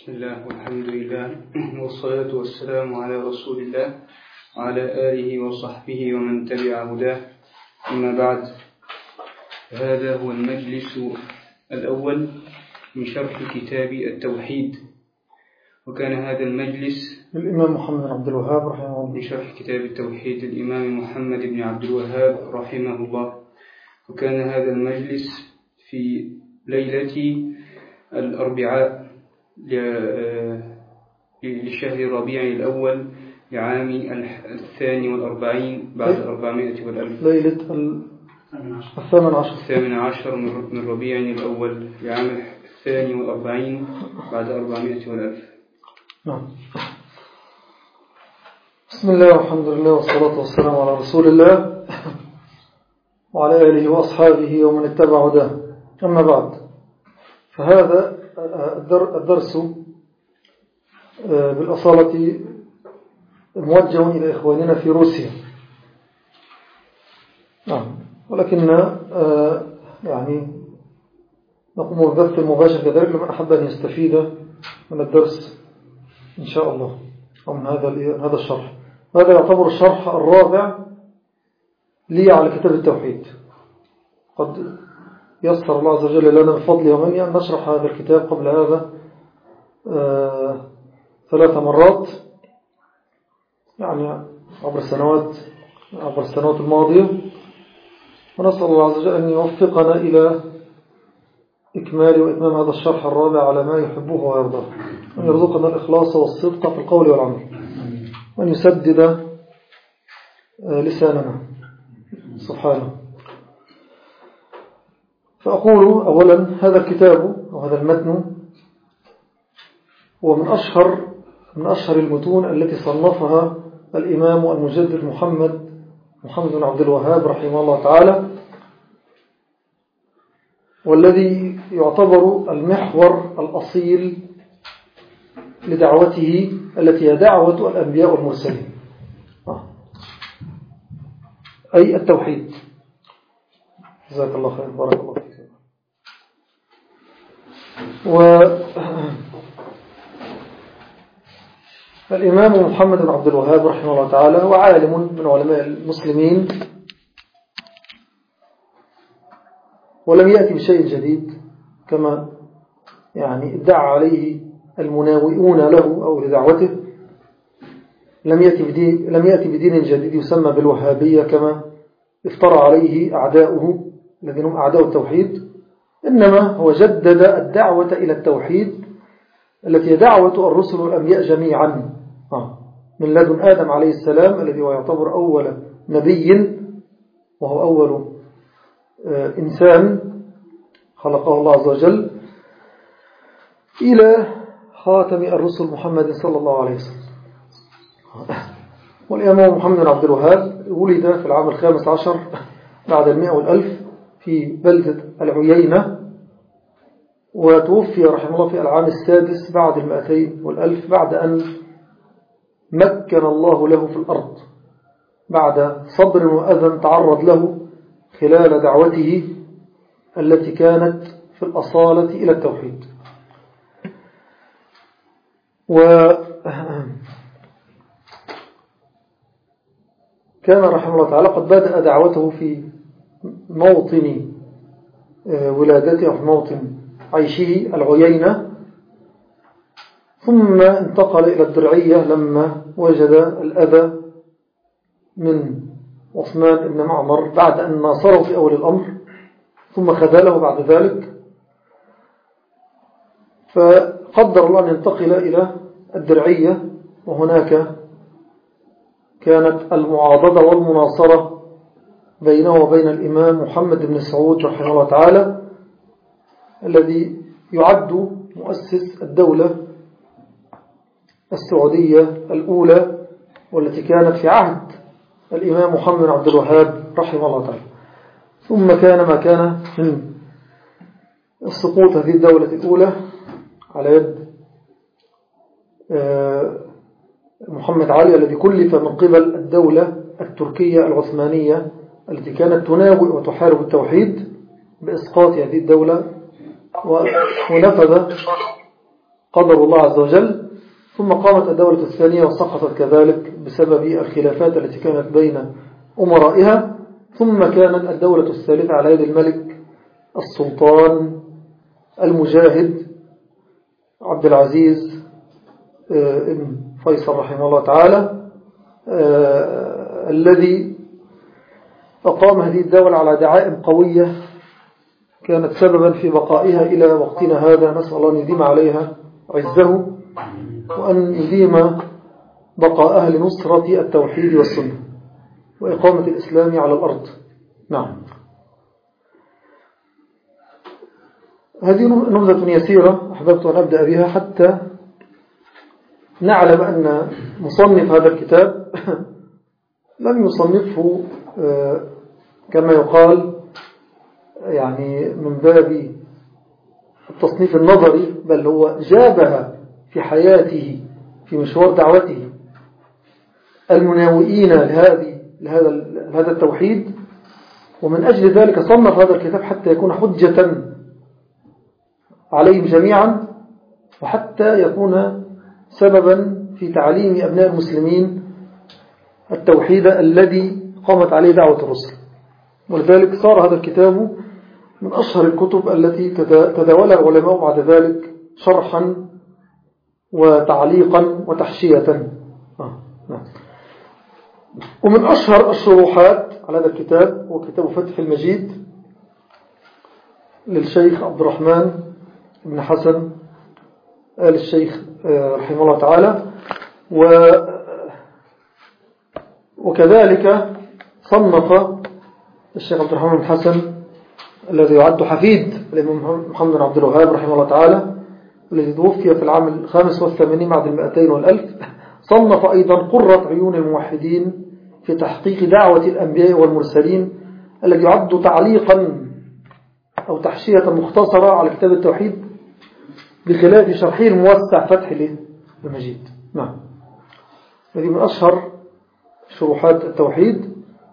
بسم الله والحمد لله والصلاة والسلام على رسول الله وعلى آله وصحبه ومن تبع هداه. أما بعد، هذا هو المجلس الأول من شرح كتاب التوحيد، وكان هذا المجلس الإمام محمد بن عبد الوهاب رحمه الله من شرح كتاب التوحيد الإمام محمد بن عبد الوهاب رحمه الله. وكان هذا المجلس في ليلة الأربعاء لشهر ربيع الأول لعام 42 بعد 400 والألف، ليلة 18 من ربيع الأول لعام 42 بعد 400 والألف. نعم. بسم الله والحمد لله والصلاة والسلام على رسول الله وعلى آله وأصحابه ومن اتبع هداه. أما بعد، فهذا الدرس بالأصالة موجه إلى إخواننا في روسيا. نعم. ولكن يعني نقوم بالبث المباشر كذلك لمن أحب أن يستفيد من الدرس إن شاء الله، أو من هذا الشرح. هذا يعتبر الشرح الرابع لي على كتاب التوحيد. قد يسر الله عز وجل لنا بفضله ومنه أن نشرح هذا الكتاب قبل هذا 3 مرات، يعني عبر السنوات الماضية. ونسأل الله عز وجل أن يوفقنا إلى إكمال وإتمام هذا الشرح الرابع على ما يحبه ويرضاه، وأن يرزقنا الإخلاص والصدق في القول والعمل، وأن يسدد لساننا سبحانه. فأقول أولا، هذا الكتاب أو هذا المتن هو من أشهر المتون التي صنفها الإمام المجدد محمد بن عبد الوهاب رحمه الله تعالى، والذي يعتبر المحور الأصيل لدعوته التي هي دعوة الأنبياء والمرسلين، أي التوحيد. جزاك الله خير، بارك الله فيك. الإمام محمد بن عبد الوهاب رحمه الله تعالى هو عالم من علماء المسلمين، ولم يأتي بشيء جديد كما يعني ادعى عليه المناوئون له أو لدعوته. لم يأتي بدين جديد يسمى بالوهابية كما افترى عليه أعداؤه الذين هم أعداء التوحيد، إنما هو جدد الدعوة إلى التوحيد التي هي دعوة الرسل والأنبياء جميعا، من لدن آدم عليه السلام الذي هو يعتبر أول نبي، وهو أول إنسان خلقه الله عز وجل، إلى خاتم الرسل محمد صلى الله عليه وسلم. والإمام محمد بن عبد الوهاب ولد في العام 15 بعد 100 والألف في بلدة العيينة، وتوفي رحمه الله في العام 6 بعد 200 والألف، بعد أن مكن الله له في الأرض بعد صبر وأذى تعرض له خلال دعوته التي كانت في الأصالة إلى التوحيد. وكان رحمه الله تعالى قد بدأ دعوته في موطن ولادته أو في موطن عيشه العيينة، ثم انتقل إلى الدرعية لما وجد الأذى من عثمان بن معمر بعد أن ناصره في أول الأمر، ثم خذله بعد ذلك. فقدر الله أن ينتقل إلى الدرعية، وهناك كانت المعاضدة والمناصرة بينه وبين الإمام محمد بن سعود رحمه الله تعالى، الذي يعد مؤسس الدولة السعودية الأولى، والتي كانت في عهد الإمام محمد بن عبد الوهاب رحمه الله تعالى. ثم كان ما كان من السقوط هذه الدولة الأولى على يد محمد علي، الذي كلف من قبل الدولة التركية العثمانية التي كانت تناوئ وتحارب التوحيد بإسقاط هذه الدولة، ونفذ قدر الله عز وجل، ثم قامت الدولة الثانية وسقطت كذلك بسبب الخلافات التي كانت بين أمرائها، ثم كانت الدولة الثالثة على يد الملك السلطان المجاهد عبد العزيز ابن فيصل رحمه الله تعالى، الذي أقام هذه الدولة على دعائم قوية كانت سببا في بقائها إلى وقتنا هذا. نسأل الله أن يديم عليها عزه، وأن يديم بقاءها لنصرة التوحيد والسنة وإقامة الإسلام على الأرض. نعم. هذه نبذة يسيرة أحببت أن أبدأ بها حتى نعلم أن مصنف هذا الكتاب لم يصنفه كما يقال يعني من باب التصنيف النظري، بل هو جابها في حياته في مشوار دعوته المناوئين لهذا التوحيد، ومن أجل ذلك صنف هذا الكتاب حتى يكون حجة عليهم جميعا، وحتى يكون سببا في تعليم أبناء المسلمين التوحيد الذي قامت عليه دعوة الرسل. ولذلك صار هذا الكتاب من أشهر الكتب التي تداولها العلماء بعد ذلك شرحا وتعليقا وتحشية. ومن أشهر الشروحات على هذا الكتاب هو كتاب فتح المجيد للشيخ عبد الرحمن بن حسن آل الشيخ رحمه الله تعالى. وكذلك صنف الشيخ عبد الرحمن بن حسن الذي يعد حفيد الإمام محمد بن عبد الوهاب رحمه الله تعالى، الذي توفي في العام 85 بعد 200 والألف، صنف أيضا قرة عيون الموحدين في تحقيق دعوة الأنبياء والمرسلين، الذي يعد تعليقا أو تحشية مختصرة على كتاب التوحيد بخلاف شرحه الموسع فتح المجيد. نعم. هذه من أشهر شروحات التوحيد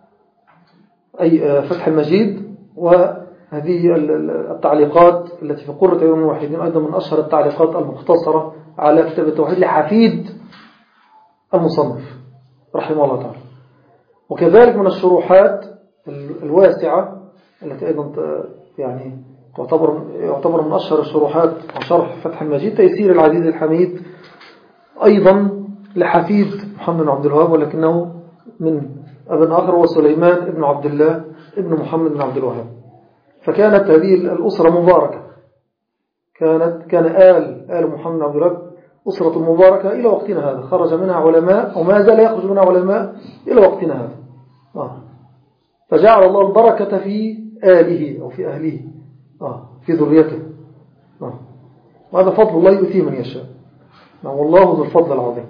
أي فتح المجيد. وهذه التعليقات التي في قرة عيون الموحدين أيضا من أشهر التعليقات المختصرة على كتاب التوحيد لحفيد المصنف رحمه الله تعالى. وكذلك من الشروحات الواسعة التي أيضا يعني يعتبر من أشهر الشروحات شرح فتح المجيد تيسير العزيز الحميد، أيضا لحفيد محمد بن عبد الوهاب، ولكنه من ابن آخر هو سليمان ابن عبد الله ابن محمد بن عبد الوهاب. فكانت هذه الأسرة مباركة، كان آل محمد بن عبد الوهاب أسرة مباركة إلى وقتنا هذا، خرج منها علماء وما زال يخرج منها علماء إلى وقتنا هذا. فجعل الله البركة في آله أو في أهله في ذريته. وهذا فضل الله يؤتيه من يشاء، والله ذو الفضل العظيم.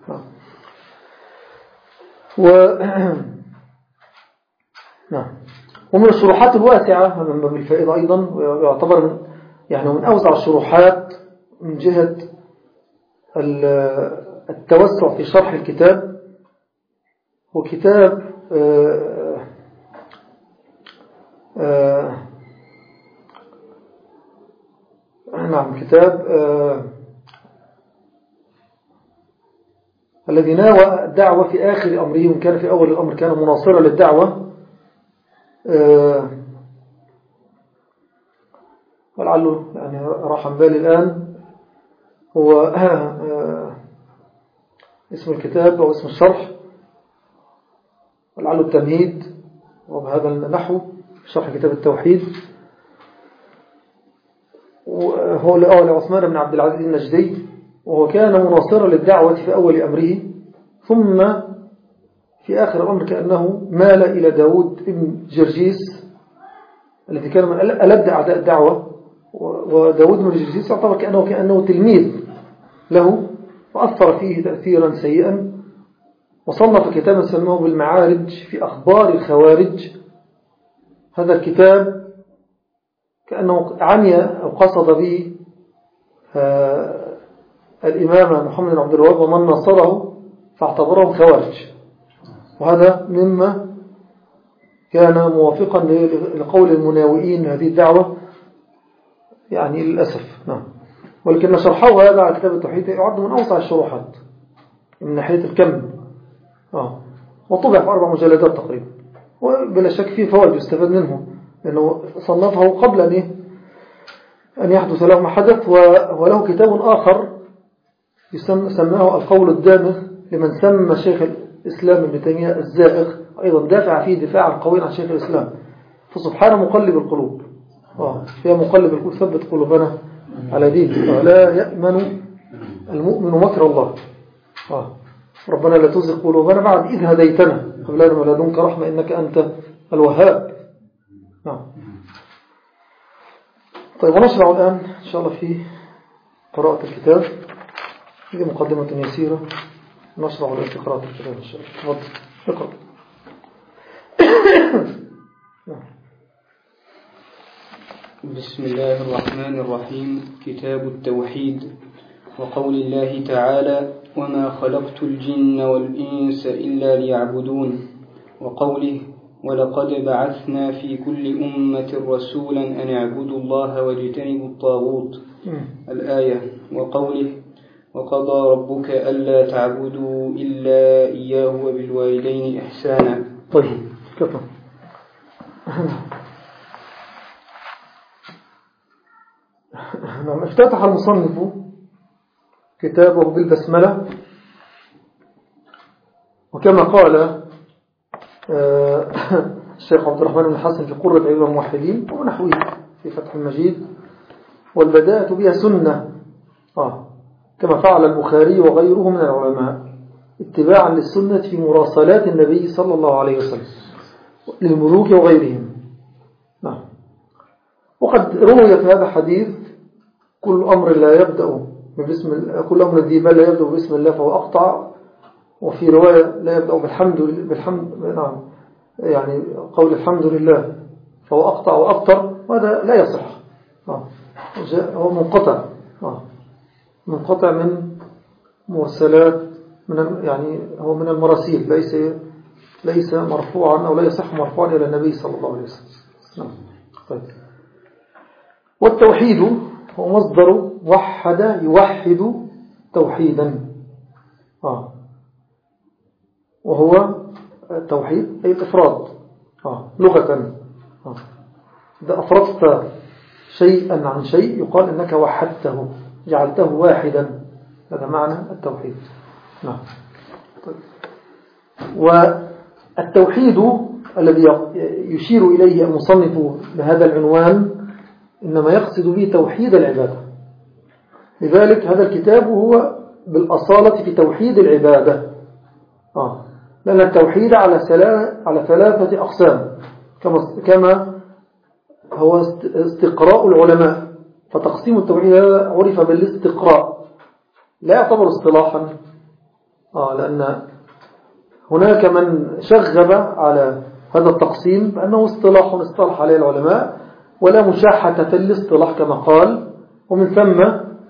ومن الشروحات الواسعة من باب الفائدة أيضا، يعتبر يعني من أوسع الشروحات من جهة التوسع في شرح الكتاب، هو كتاب كتاب الذي ناوى الدعوة في آخر أمره، وإن كان في أول الأمر كان مناصرا للدعوة، ولعله يعني راح عن بالي الآن هو اسم الكتاب أو اسم الشرح، ولعله التمهيد، وبهذا النحو شرح كتاب التوحيد. وهو لعثمان بن عبد العزيز النجدي، وهو كان مناصرا للدعوة في أول أمره، ثم في آخر الأمر كأنه مال إلى داود بن جرجيس الذي كان من ألد أعداء الدعوة. وداود بن جرجيس يعتبر كأنه تلميذ له، وأثر فيه تأثيرا سيئا، وصنف كتابا سماه بالمعارج في أخبار الخوارج. هذا الكتاب كأنه عني أو قصد به الإمام محمد بن عبد الوهاب ومن نصره فاعتبرهم خوارج، وهذا مما كان موافقا لقول المناوئين هذه الدعوة يعني للأسف. ولكن شرحه هذا على كتاب التوحيد يعد من أوسع الشروحات من ناحية الكم. وطبع في 4 مجلدات تقريبا، وبلا شك فيه فوائد يستفاد منه، لأنه صنفه قبل أن يحدث له ما حدث. وله كتاب آخر سماه القول الدامغ لمن سمى شيخ الإسلام ابن تيمية الزائغ، أيضا دافع فيه دفاعا قويا عن شيخ الإسلام. فسبحانه مقلب القلوب، فيها مقلب القلوب ثبت قلوبنا على دينه، ولا يأمن المؤمن مكر الله. ربنا لا تزغ قلوبنا بعد إذ هديتنا وهب لنا من لدنك رحمة إنك أنت الوهاب. طيب، ونشرع الآن إن شاء الله في قراءة الكتاب. هذه مقدمة يسيرة، نشرع الآن في قراءة الكتاب إن شاء الله. تفضل اقرأ. بسم الله الرحمن الرحيم. كتاب التوحيد. وقول الله تعالى: وما خلقت الجن والإنس إلا ليعبدون. وقوله: ولقد بعثنا في كل أمة رسولا أن اعبدوا الله واجتنبوا الطاغوت. الآية. وقوله: وقضى ربك ألا تعبدوا إلا إياه وبالوالدين إحسانا. طيب، كفى. افتتح المصنف كتابه بالبسملة، وكما قال الشيخ عبد الرحمن بن حسن في قرة عيون الموحدين ونحوه في فتح المجيد: والبداءة بها سنة، كما فعل البخاري وغيره من العلماء اتباعا للسنة في مراسلات النبي صلى الله عليه وسلم للملوك وغيرهم. وقد روي في هذا حديث: كل أمر ذي بال لا يبدأ باسم الله فهو أقطع. وفي رواية: لا يبدأ بالحمد يعني قول الحمد لله فهو أقطع وأبطر. وهذا لا يصح، هو منقطع من مرسلات، يعني هو من المراسيل، ليس مرفوعا أو لا يصح مرفوعا إلى النبي صلى الله عليه وسلم. طيب. والتوحيد هو مصدر وحد يوحد توحيدا، وهو التوحيد أي الإفراد لغة. إذا أفردت شيئا عن شيء يقال إنك وحدته، جعلته واحدا، هذا معنى التوحيد. طيب. والتوحيد الذي يشير إليه المصنف بهذا العنوان إنما يقصد به توحيد العبادة. لذلك هذا الكتاب هو بالأصالة في توحيد العبادة، لأن التوحيد على 3 أقسام، كما هو استقراء العلماء. فتقسيم التوحيد هذا عرف بالاستقراء، لا يعتبر اصطلاحا، لأن هناك من شغب على هذا التقسيم بأنه اصطلاح عليه العلماء ولا مشاحة في الاصطلاح كما قال. ومن ثم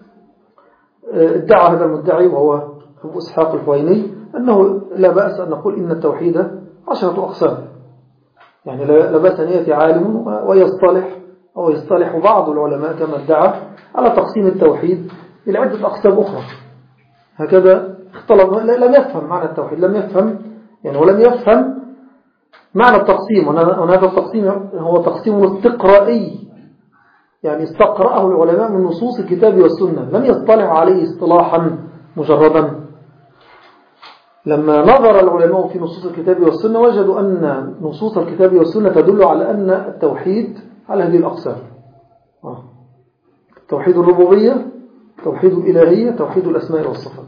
ادعى هذا المدعي وهو أبو إسحاق الحويني أنه لا بأس أن نقول إن التوحيد 10 أقسام، يعني لا بأس أن يأتي عالم ويصطلح بعض العلماء كما ادعى على تقسيم التوحيد إلى عدة أقسام أخرى. هكذا اختلط، لم يفهم معنى التوحيد، ولم يفهم معنى التقسيم. وهذا التقسيم هو تقسيم استقرائي، يعني استقرأه العلماء من نصوص الكتاب والسنة، لم يصطلح عليه اصطلاحا مجردا. لما نظر العلماء في نصوص الكتاب والسنة وجدوا أن نصوص الكتاب والسنة تدل على أن التوحيد على هذه الأقسام: توحيد الربوبية، توحيد الإلهية، توحيد الأسماء والصفات.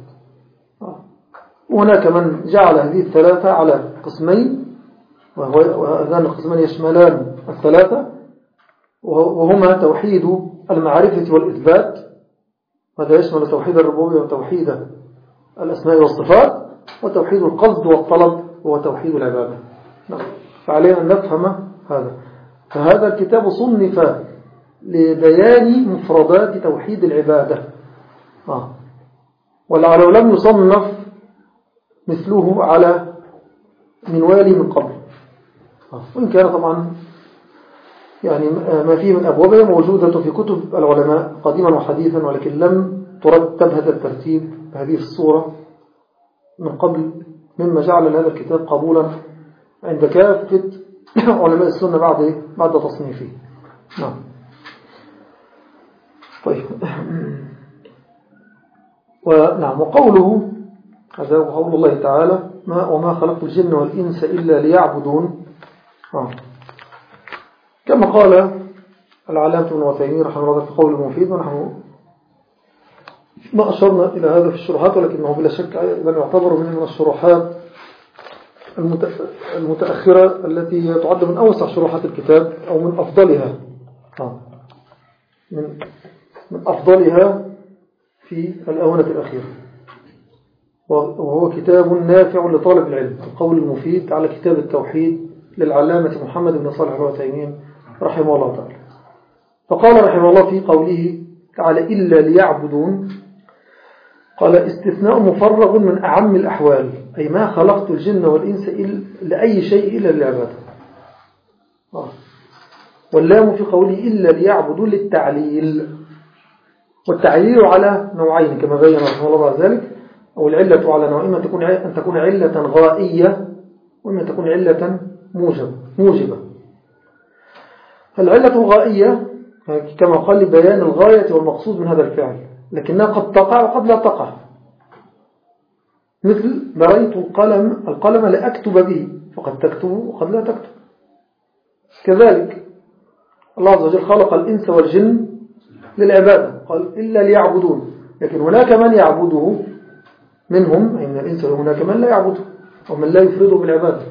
وهناك من جعل هذه 3 على قسمين، وهذان القسمان يشملان 3، وهما توحيد المعرفة والإثبات، هذا يشمل توحيد الربوبية وتوحيد الأسماء والصفات، وتوحيد القصد والطلب هو توحيد العبادة. فعلينا أن نفهم هذا. فهذا الكتاب صنف لبيان مفردات توحيد العبادة، ولو لم يصنف مثله على منوال من قبل، وإن كان طبعا يعني ما فيه من أبوابها موجودة في كتب العلماء قديما وحديثا، ولكن لم ترتب هذا الترتيب بهذه الصورة من قبل، مما جعل هذا الكتاب قبولا عند كافة علماء السنة بعد تصنيفه. نعم. طيب. ونعم، وقوله هذا قول الله تعالى وما خلقت الجن والإنس إلا ليعبدون. كما قال العلامة ابن عثيمين رحمه الله في قول المفيد، ونحن ما أشرنا إلى هذا في الشروحات، ولكنه بلا شك أيضا يعتبر من الشروحات المتأخرة التي تعد من أوسع شروحات الكتاب أو من أفضلها من أفضلها في الآونة الأخيرة، وهو كتاب نافع لطالب العلم، القول المفيد على كتاب التوحيد للعلامة محمد بن صالح العثيمين رحمه الله تعالى. فقال رحمه الله في قوله تعالى إلا ليعبدون، قال استثناء مفرغ من أعم الأحوال، أي ما خلقت الجن والإنس لأي شيء إلا للعبادة. واللام في قوله إلا ليعبدون للتعليل، والتعليل على نوعين كما بين رحمه الله بعد ذلك، أو العلة على نوعين، أن تكون علة غائية وأن تكون علة موجبة. العلة الغائية كما قال لبيان الغاية والمقصود من هذا الفعل، لكنها قد تقع وقد لا تقع، مثل بريت القلم لأكتب به، فقد تكتب وقد لا تكتب. كذلك الله عز وجل خلق الإنس والجن للعبادة، قال إلا ليعبدون، لكن هناك من يعبده منهم، أي من الإنس، وهناك من لا يعبده ومن لا يفرده بالعبادة.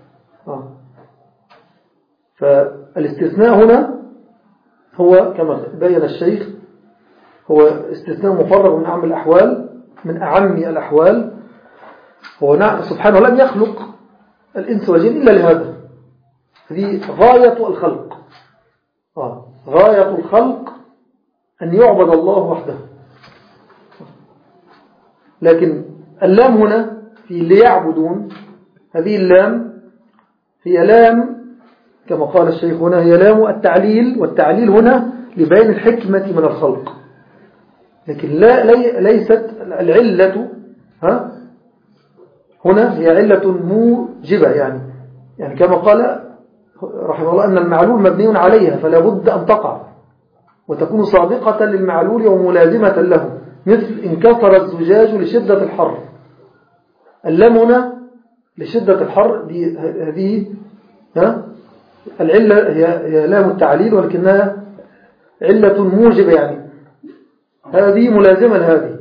فالاستثناء هنا هو كما بين الشيخ هو استثناء مفرغ من أعم الأحوال، من أعم الأحوال. هو سبحانه لم يخلق الإنس والجن إلا لهذا، هذه غاية الخلق. غاية الخلق أن يعبد الله وحده. لكن اللام هنا في ليعبدون، هذه اللام هي لام كما قال الشيخ هنا، هي لام التعليل، والتعليل هنا لبيان الحكمة من الخلق، لكن ليست العلة هنا هي علة موجبة، يعني كما قال رحمه الله أن المعلول مبني عليها فلا بد أن تقع وتكون صادقة للمعلول وملازمة له، مثل انكسر الزجاج لشدة الحر، اللام هنا لشدة الحر، هذه العلة هي لام التعليل، ولكنها علة موجبة، يعني هذه ملازمة لهذه.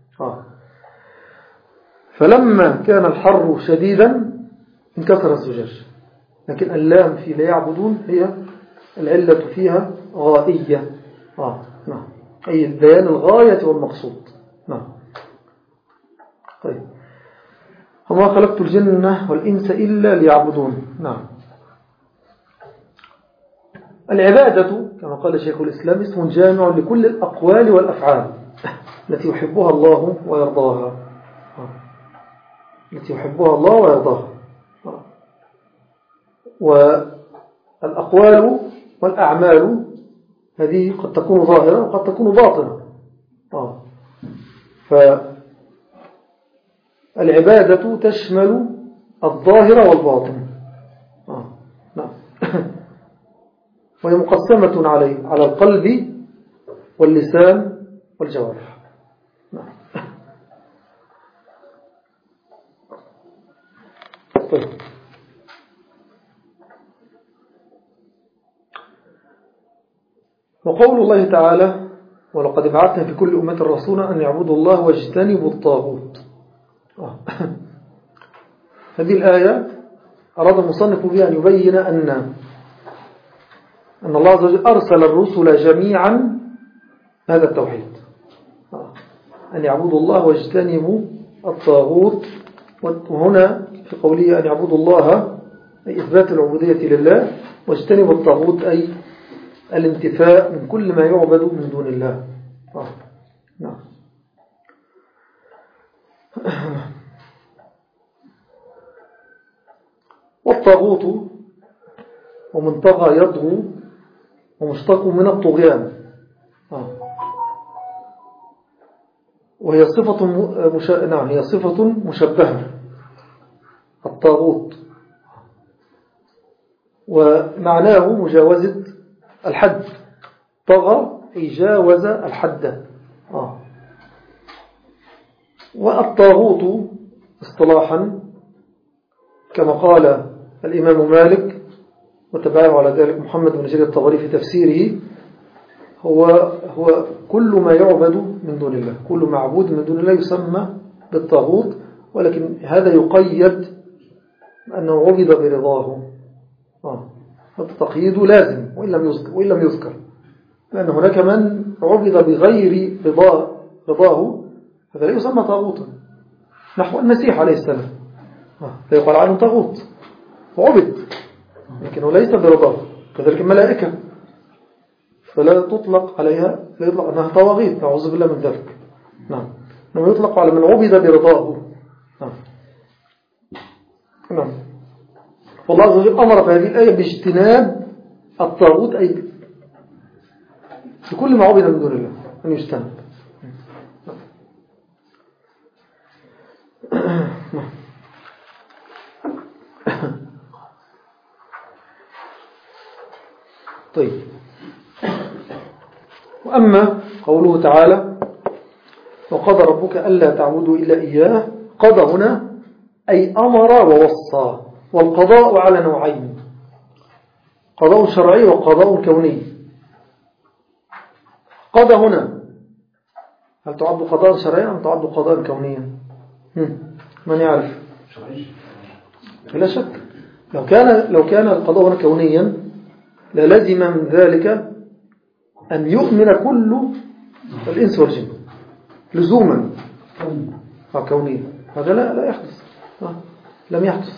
فلما كان الحر شديدا انكسر الزجاج، لكن اللام في لا يعبدون هي العلة فيها غائية، نعم، أي بيان الغاية والمقصود. نعم. طيب، وما خلقت الجن والإنس إلا ليعبدون. نعم. العبادة كما قال شيخ الإسلام اسم جامع لكل الأقوال والأفعال التي يحبها الله ويرضاها، التي يحبها الله ويرضاها. والأقوال والأعمال هذه قد تكون ظاهرة وقد تكون باطنة. فالعبادة تشمل الظاهر والباطن. نعم. وهي مقسمة على القلب واللسان والجوارح. نعم. طيب. وقول الله تعالى ولقد بعثنا في كل أمة رسولا أن يعبدوا الله واجتنبوا الطاغوت. هذه الآية أراد المصنف بها أن يبين أن الله عز وجل أرسل الرسل جميعا هذا التوحيد، أن يعبدوا الله واجتنبوا الطاغوت. وهنا في قوله أن يعبدوا الله أي إثبات العبودية لله، واجتنبوا الطاغوت أي الانتفاء من كل ما يعبد من دون الله. نعم. والطاغوت ومن طغى يطغو ومشتق من الطغيان. وهي صفة نعم هي صفة مشبهة، الطاغوت، ومعناه مجاوزة الحد. طغى أي جاوز الحد. والطاغوت اصطلاحا كما قال الإمام مالك وتبعه على ذلك محمد بن جرير الطبري في تفسيره هو كل ما يعبد من دون الله، كل معبود من دون الله يسمى بالطاغوت، ولكن هذا يقيد أنه عبد برضاه. التقييد لازم وإن لم يذكر، لأن هناك من عبد بغير رضاه، هذا لا يسمى طاغوتا، نحو المسيح عليه السلام فيقال عنه طاغوت وعبد لكنه ليس برضاه. كذلك الملائكة فلا تطلق عليها، لا يطلق أنها طواغيت، نعوذ بالله من ذلك. نعم، إنما يطلق على من عبد برضاه. نعم. والله عز وجل أمر في هذه الآية باجتناب الطاغوت، أي بكل ما عبد من دون الله أن يجتنب. طيب، وأما قوله تعالى وقضى ربك ألا تعبدوا إلا إياه، قضى هنا أي أمر ووصى، والقضاء على نوعين: قضاء شرعي وقضاء كوني. قضى هنا هل تعد قضاء شرعيا أم تعد قضاء كونيا؟ من يعرف؟ بلا شك لو كان القضاء هنا كونيا للزم من ذلك أن يؤمن كل الإنس والجن لزوما كونيا. هذا لا يحدث، لم يحدث.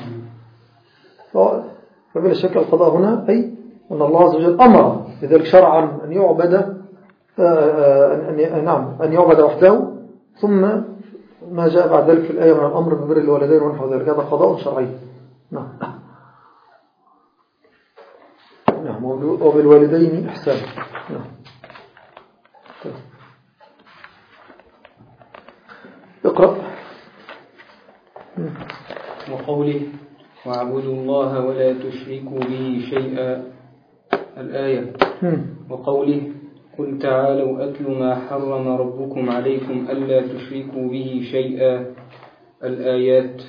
فبلا شك القضاء هنا أي أن الله عز وجل أمر لذلك شرعا أن يعبد أن يعبد وحده، ثم ما جاء بعد ذلك في الآية من الأمر ببر الوالدين ونحو ذلك، هذا قضاء شرعي. نعم، وبالوالدين إحسان. اقرأ. وقوله واعبدوا الله ولا تشركوا به شيئا، الآية. وقوله قل تعالوا أتل ما حرم ربكم عليكم ألا تشركوا به شيئا، الآيات.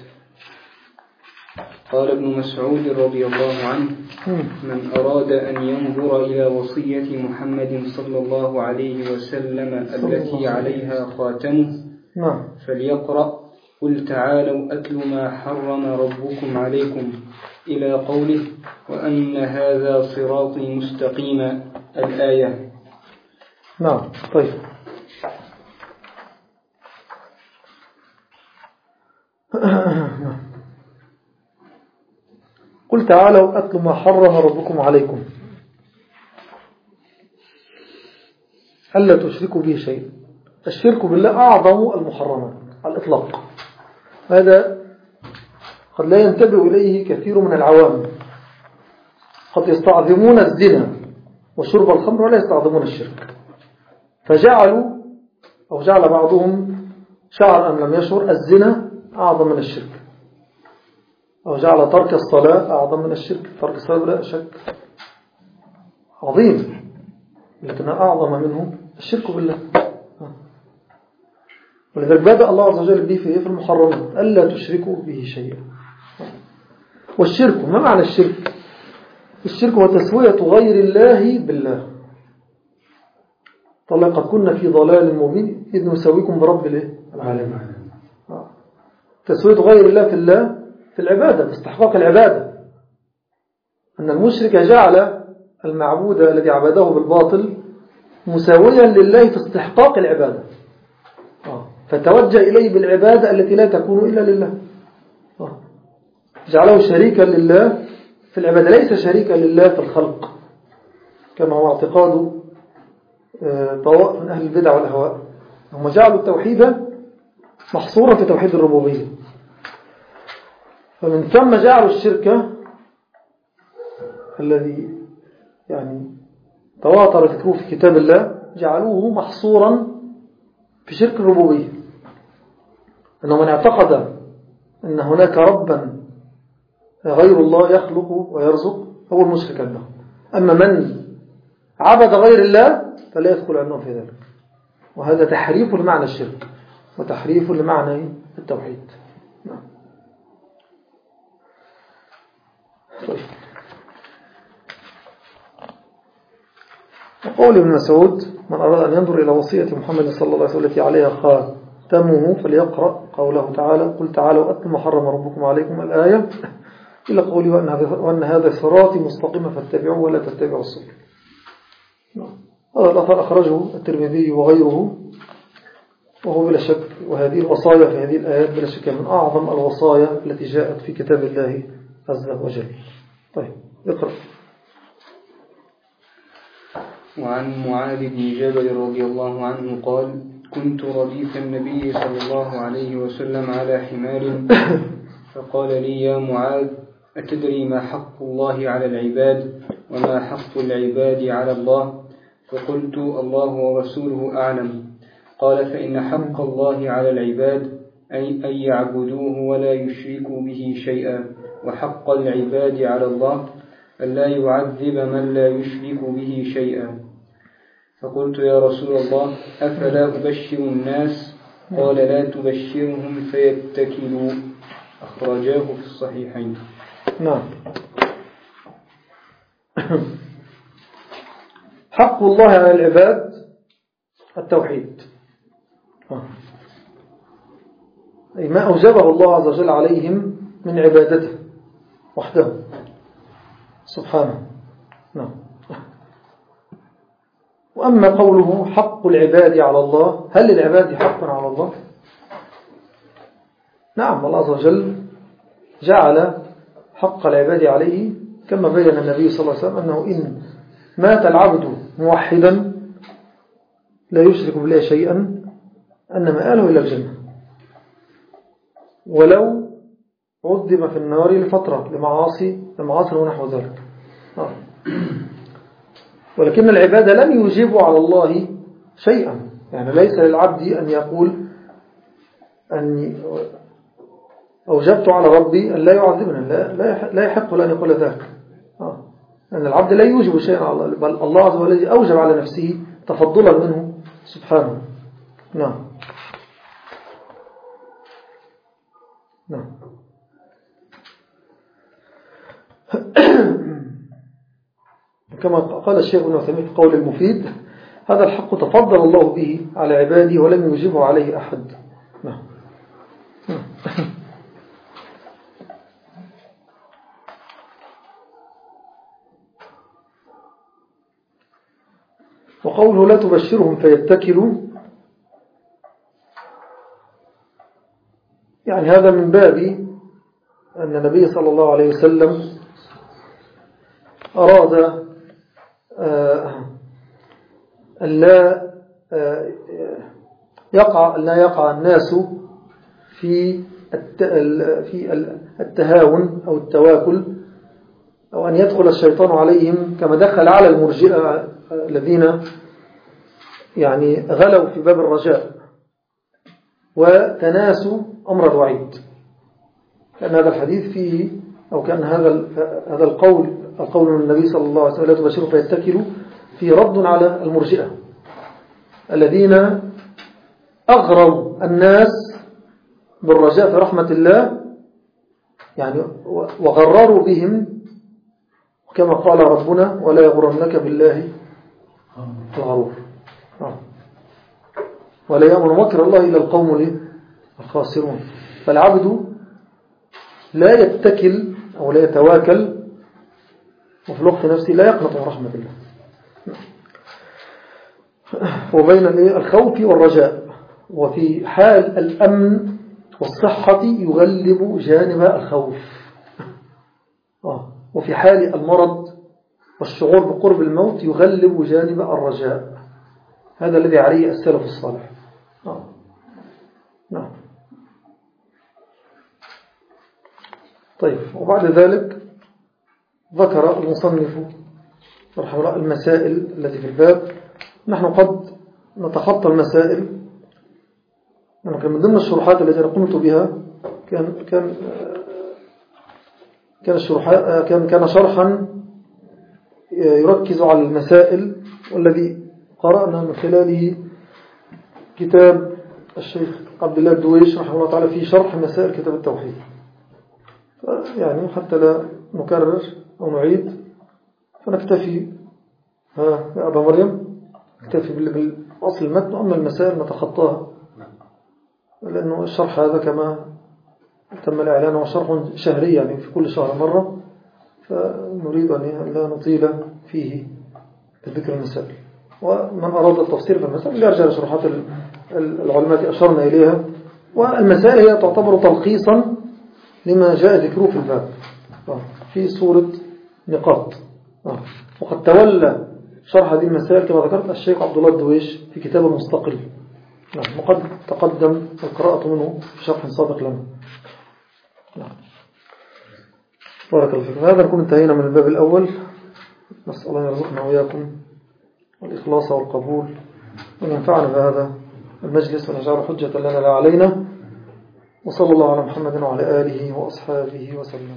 قال ابن مسعود رضي الله عنه من أراد أن ينظر إلى وصية محمد صلى الله عليه وسلم التي عليها خاتمه فليقرأ قل تعالوا أتل ما حرم ربكم عليكم إلى قوله وأن هذا صراطي مستقيما، الآية. نعم. طيب، قل تعالوا أتل ما حرم ربكم عليكم ألا تشركوا به شيء. الشرك بالله أعظم المحرمات على الإطلاق، هذا قد لا ينتبه إليه كثير من العوام. قد يستعظمون الزنا وشرب الخمر ولا يستعظمون الشرك، فجعلوا أو جعل بعضهم شعر أم لم يشعر الزنا أعظم من الشرك، أو جعل ترك الصلاة أعظم من الشرك. ترك الصلاة بلا شك عظيم، لكن أعظم منه الشرك بالله. ولذلك بدأ الله عز وجل به في المحرمات ألا تشركوا به شيئا. والشرك، ما معنى الشرك؟ الشرك هو تسوية غير الله بالله. طلع قد كنا في ضلال مبين إذ نسويكم برب العالمين. تسوية غير الله في العبادة، في استحقاق العبادة. أن المشرك جعل المعبود الذي عبده بالباطل مساويا لله في استحقاق العبادة، فتوجه إليه بالعبادة التي لا تكون إلا لله. جعله شريكا لله في العبادة، ليس شريكا لله في الخلق كما هو اعتقاد طوائف من أهل البدع والأهواء. هم جعلوا التوحيد محصورا في توحيد الربوبية، فمن ثم جعلوا الشرك الذي يعني تواتر ذكره في كتاب الله جعلوه محصورا في شرك الربوبية، أنه من اعتقد أن هناك ربا غير الله يخلق ويرزق هو المشرك عنده. أما من عبد غير الله فلا يدخل عندهم في ذلك، وهذا تحريف لمعنى الشرك وتحريف لمعنى التوحيد. طيب. وقول ابن مسعود: من أراد أن ينظر إلى وصية محمد صلى الله عليه وسلم التي عليها خاتمه فليقرأ قوله تعالى: قل تعالوا أتل ما حرم ربكم عليكم، الآية، إلا قولي وأن هذا صراطي مستقيما فاتبعوه ولا تتبعوا السبل. هذا الأثر أخرجه الترمذي وغيره، وهو بلا شك، وهذه الوصايا في هذه الآيات بلا شك من أعظم الوصايا التي جاءت في كتاب الله عز وجل. طيب اقرأ. وعن معاذ بن جبل رضي الله عنه قال: كنت رديف النبي صلى الله عليه وسلم على حمار فقال لي: يا معاذ، أتدري ما حق الله على العباد وما حق العباد على الله؟ فقلت: الله ورسوله أعلم. قال: فإن حق الله على العباد أن يعبدوه ولا يشركوا به شيئا، وحق العباد على الله ألا يعذب من لا يشرك به شيئا. فقلت: يا رسول الله، أفلا أبشر الناس؟ قال: لا تبشرهم فيتكلوا. أخرجاه في الصحيحين. نعم. حق الله على العباد التوحيد، أي ما أوجبه الله عز وجل عليهم من عبادته وحده سبحانه. نعم. وأما قوله حق العباد على الله، هل للعباد حق على الله؟ نعم، الله عز وجل جعل حق العباد عليه كما بين النبي صلى الله عليه وسلم أنه إن مات العبد موحدا لا يشرك بالله شيئا أن مآله إلى الجنة، ولو عذب في النار لفترة لمعاصي ونحو ذلك. ولكن العباد لم يوجبوا على الله شيئا، يعني ليس للعبد أن يقول أني أوجبت على ربي أن لا يعذبنا، لا يحق له أن يقول ذلك، أن العبد لا يوجب شيئا على الله، بل الله عز وجل أوجب على نفسه تفضلا منه سبحانه. نعم. نعم. كما قال الشيخ ابن عثيمين في قول المفيد: هذا الحق تفضل الله به على عباده ولم يوجبه عليه أحد. نعم. وقوله لا تبشرهم فيتكلوا، يعني هذا من باب أن النبي صلى الله عليه وسلم أراد أن لا يقع الناس في التهاون أو التواكل، أو أن يدخل الشيطان عليهم كما دخل على المرجئة الذين يعني غلوا في باب الرجاء وتناسوا أمر الوعيد. كان هذا الحديث فيه، أو كان هذا القول من النبي صلى الله عليه وسلم لا تبشروا فيتكلوا، في رد على المرجئة الذين أغروا الناس بالرجاء في رحمة الله، يعني وغرروا بهم، كما قال ربنا: ولا يغرنك بالله الغرور. ولا يأمن مكر الله إلا القوم الخاسرون. فالعبد لا يتكل أو لا يتواكل، وفي الوقت نفسه لا يقنط من رحمة الله. وبين الخوف والرجاء، وفي حال الأمن والصحة يغلب جانب الخوف، وفي حال المرض والشعور بقرب الموت يغلب جانب الرجاء. هذا الذي عليه السلف الصالح. نعم. طيب، وبعد ذلك ذكر المصنف رحمه الله المسائل التي في الباب. نحن قد نتخطى المسائل. يعني كان من ضمن الشروحات التي قمت بها كان شرحا يركز على المسائل، والذي قرأنا من خلاله كتاب الشيخ عبد الله الدويش رحمه الله تعالى في شرح مسائل كتاب التوحيد. يعني حتى لا نكرر أو نعيد فنكتفي يا أبا مريم نكتفي بالأصل المتن، أما المسائل نتخطاها، لأنه الشرح هذا كما تم الإعلان هو شرح شهري، يعني في كل شهر مرة، فنريد أن لا نطيل فيه ذكر المسائل. ومن أراد التفسير في المسائل يرجع لشروحات العلماء التي أشرنا إليها. والمسائل هي تعتبر تلخيصا لما جاء ذكره في الباب في صورة نقاط. وقد تولى شرح هذه المسائل كما ذكرت الشيخ عبد الله الدويش في كتاب مستقل، وقد تقدم القراءة منه في شرح سابق لنا. بارك الله فيكم. هذا نكون انتهينا من الباب الأول. نسأل الله يرزقنا وإياكم الإخلاص والقبول، وأن ينفعنا بهذا المجلس ونجعله حجة لنا لا علينا. وصلى الله على محمد وعلى آله وأصحابه وسلم.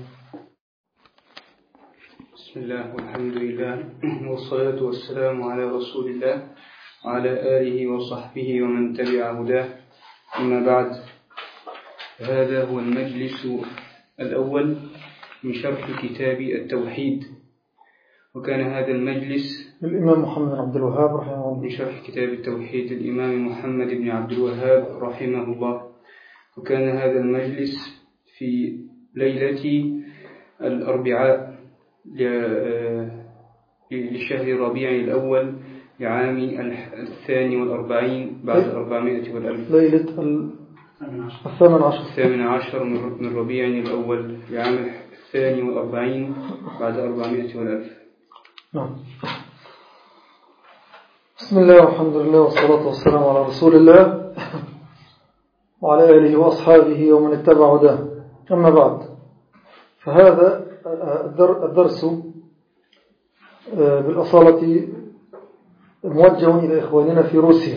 بسم الله والحمد لله والصلاة والسلام على رسول الله وعلى آله وصحبه ومن تبع هداه. أما بعد، هذا هو المجلس الأول من شرح كتاب التوحيد. وكان هذا المجلس الإمام محمد بن عبد الوهاب رحمه الله، من شرح كتاب التوحيد الإمام محمد بن عبد الوهاب رحمه الله. وكان هذا المجلس في ليلة الأربعاء لشهر ربيع الأول لعام 42 بعد 400 والألف، ليلة 18 من ربيع الأول لعام 42 بعد 400 والألف. نعم. بسم الله والحمد لله والصلاة والسلام على رسول الله وعلى آله وأصحابه ومن اتبع هداه. أما بعد، فهذا الدرس بالأصالة موجه إلى إخواننا في روسيا.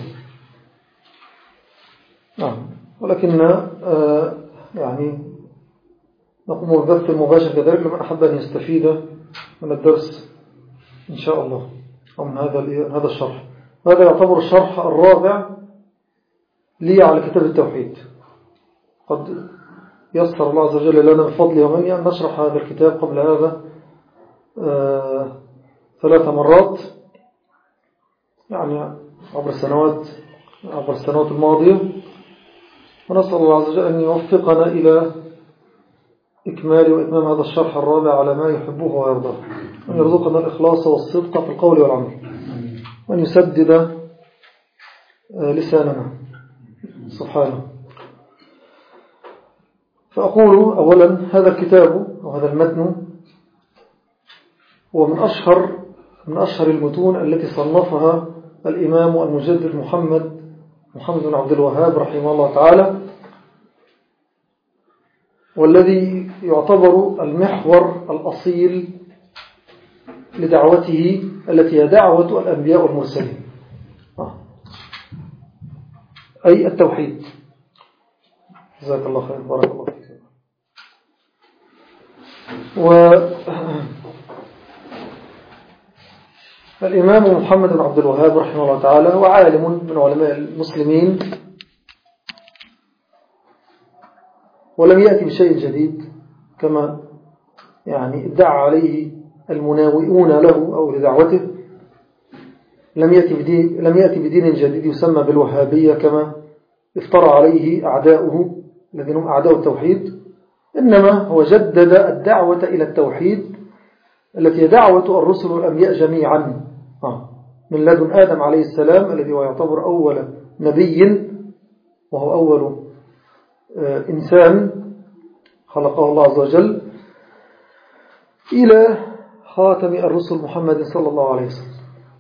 نعم. ولكن يعني نقوم بالبث المباشر كذلك لمن أحب أن يستفيد من الدرس إن شاء الله، أو من هذا الشرح. هذا يعتبر الشرح الرابع لي على كتاب التوحيد. قد يسر الله عز وجل لنا بفضل ومنه أن نشرح هذا الكتاب قبل هذا 3 مرات، يعني عبر السنوات الماضية. ونسأل الله عز وجل أن يوفقنا إلى إكمال وإتمام هذا الشرح الرابع على ما يحبه ويرضاه، وأن يرزقنا الإخلاص والصدق في القول والعمل، وأن يسدد لساننا سبحانه. فأقول أولا هذا الكتاب وهذا المتن هو من أشهر المتون التي صنفها الإمام المجدد محمد بن عبد الوهاب رحمه الله تعالى، والذي يعتبر المحور الأصيل لدعوته التي هي دعوة الأنبياء والمرسلين، أي التوحيد. جزاك الله خير، بارك الله فيك. الإمام محمد بن عبد الوهاب رحمه الله تعالى هو عالم من علماء المسلمين، ولم يأتي بشيء جديد كما يعني ادعى عليه المناوئون له أو لدعوته. لم يأتي بدين جديد يسمى بالوهابية كما افترى عليه أعداؤه الذين هم أعداء التوحيد، إنما هو جدد الدعوة إلى التوحيد التي هي دعوة الرسل والأنبياء جميعا من لدن آدم عليه السلام الذي هو يعتبر أول نبي، وهو أول إنسان خلقه الله عز وجل، إلى خاتم الرسل محمد صلى الله عليه وسلم.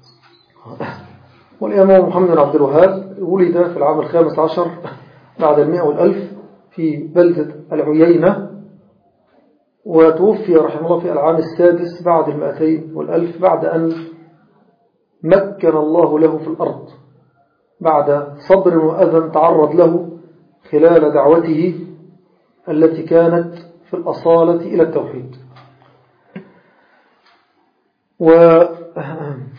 والإمام محمد بن عبد الوهاب ولد في العام 15 بعد 100 والألف في بلدة العيينة وتوفي رحمه الله في العام 6 بعد 200 بعد أن مكن الله له في الأرض بعد صبر وأذى تعرض له خلال دعوته التي كانت في الأصالة إلى التوحيد. وكان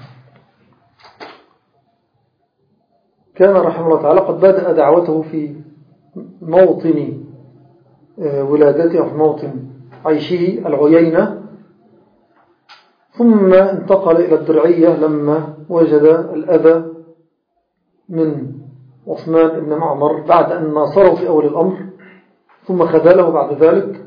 رحمه الله تعالى قد بدأ دعوته في موطن ولادته وفي موطن عيشه العيينة، ثم انتقل إلى الدرعية لما وجد الأذى من عثمان بن معمر بعد أن ناصره في أول الأمر ثم خذله بعد ذلك،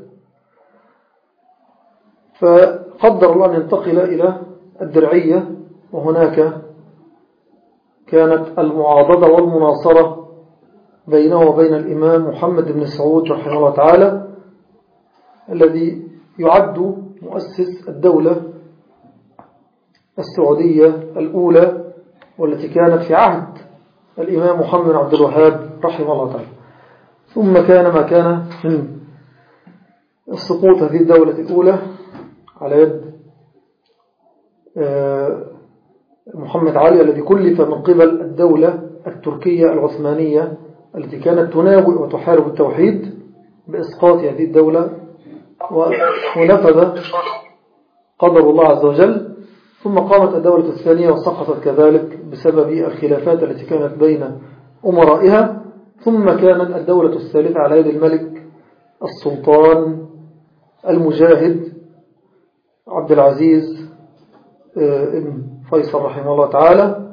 فقدر الله أن ينتقل إلى الدرعية، وهناك كانت المعاضدة والمناصرة بينه وبين الإمام محمد بن سعود رحمه الله تعالى الذي يعد مؤسس الدولة السعودية الأولى، والتي كانت في عهد الإمام محمد بن عبد الوهاب رحمه الله تعالى. ثم كان ما كان من السقوط هذه الدولة الأولى على يد محمد علي الذي كلف من قبل الدولة التركية العثمانية التي كانت تناوئ وتحارب التوحيد بإسقاط هذه الدولة، ونفذ قدر الله عز وجل. ثم قامت الدولة الثانية وسقطت كذلك بسبب الخلافات التي كانت بين أمرائها. ثم كانت الدولة الثالثة على يد الملك السلطان المجاهد عبد العزيز ابن فيصل رحمه الله تعالى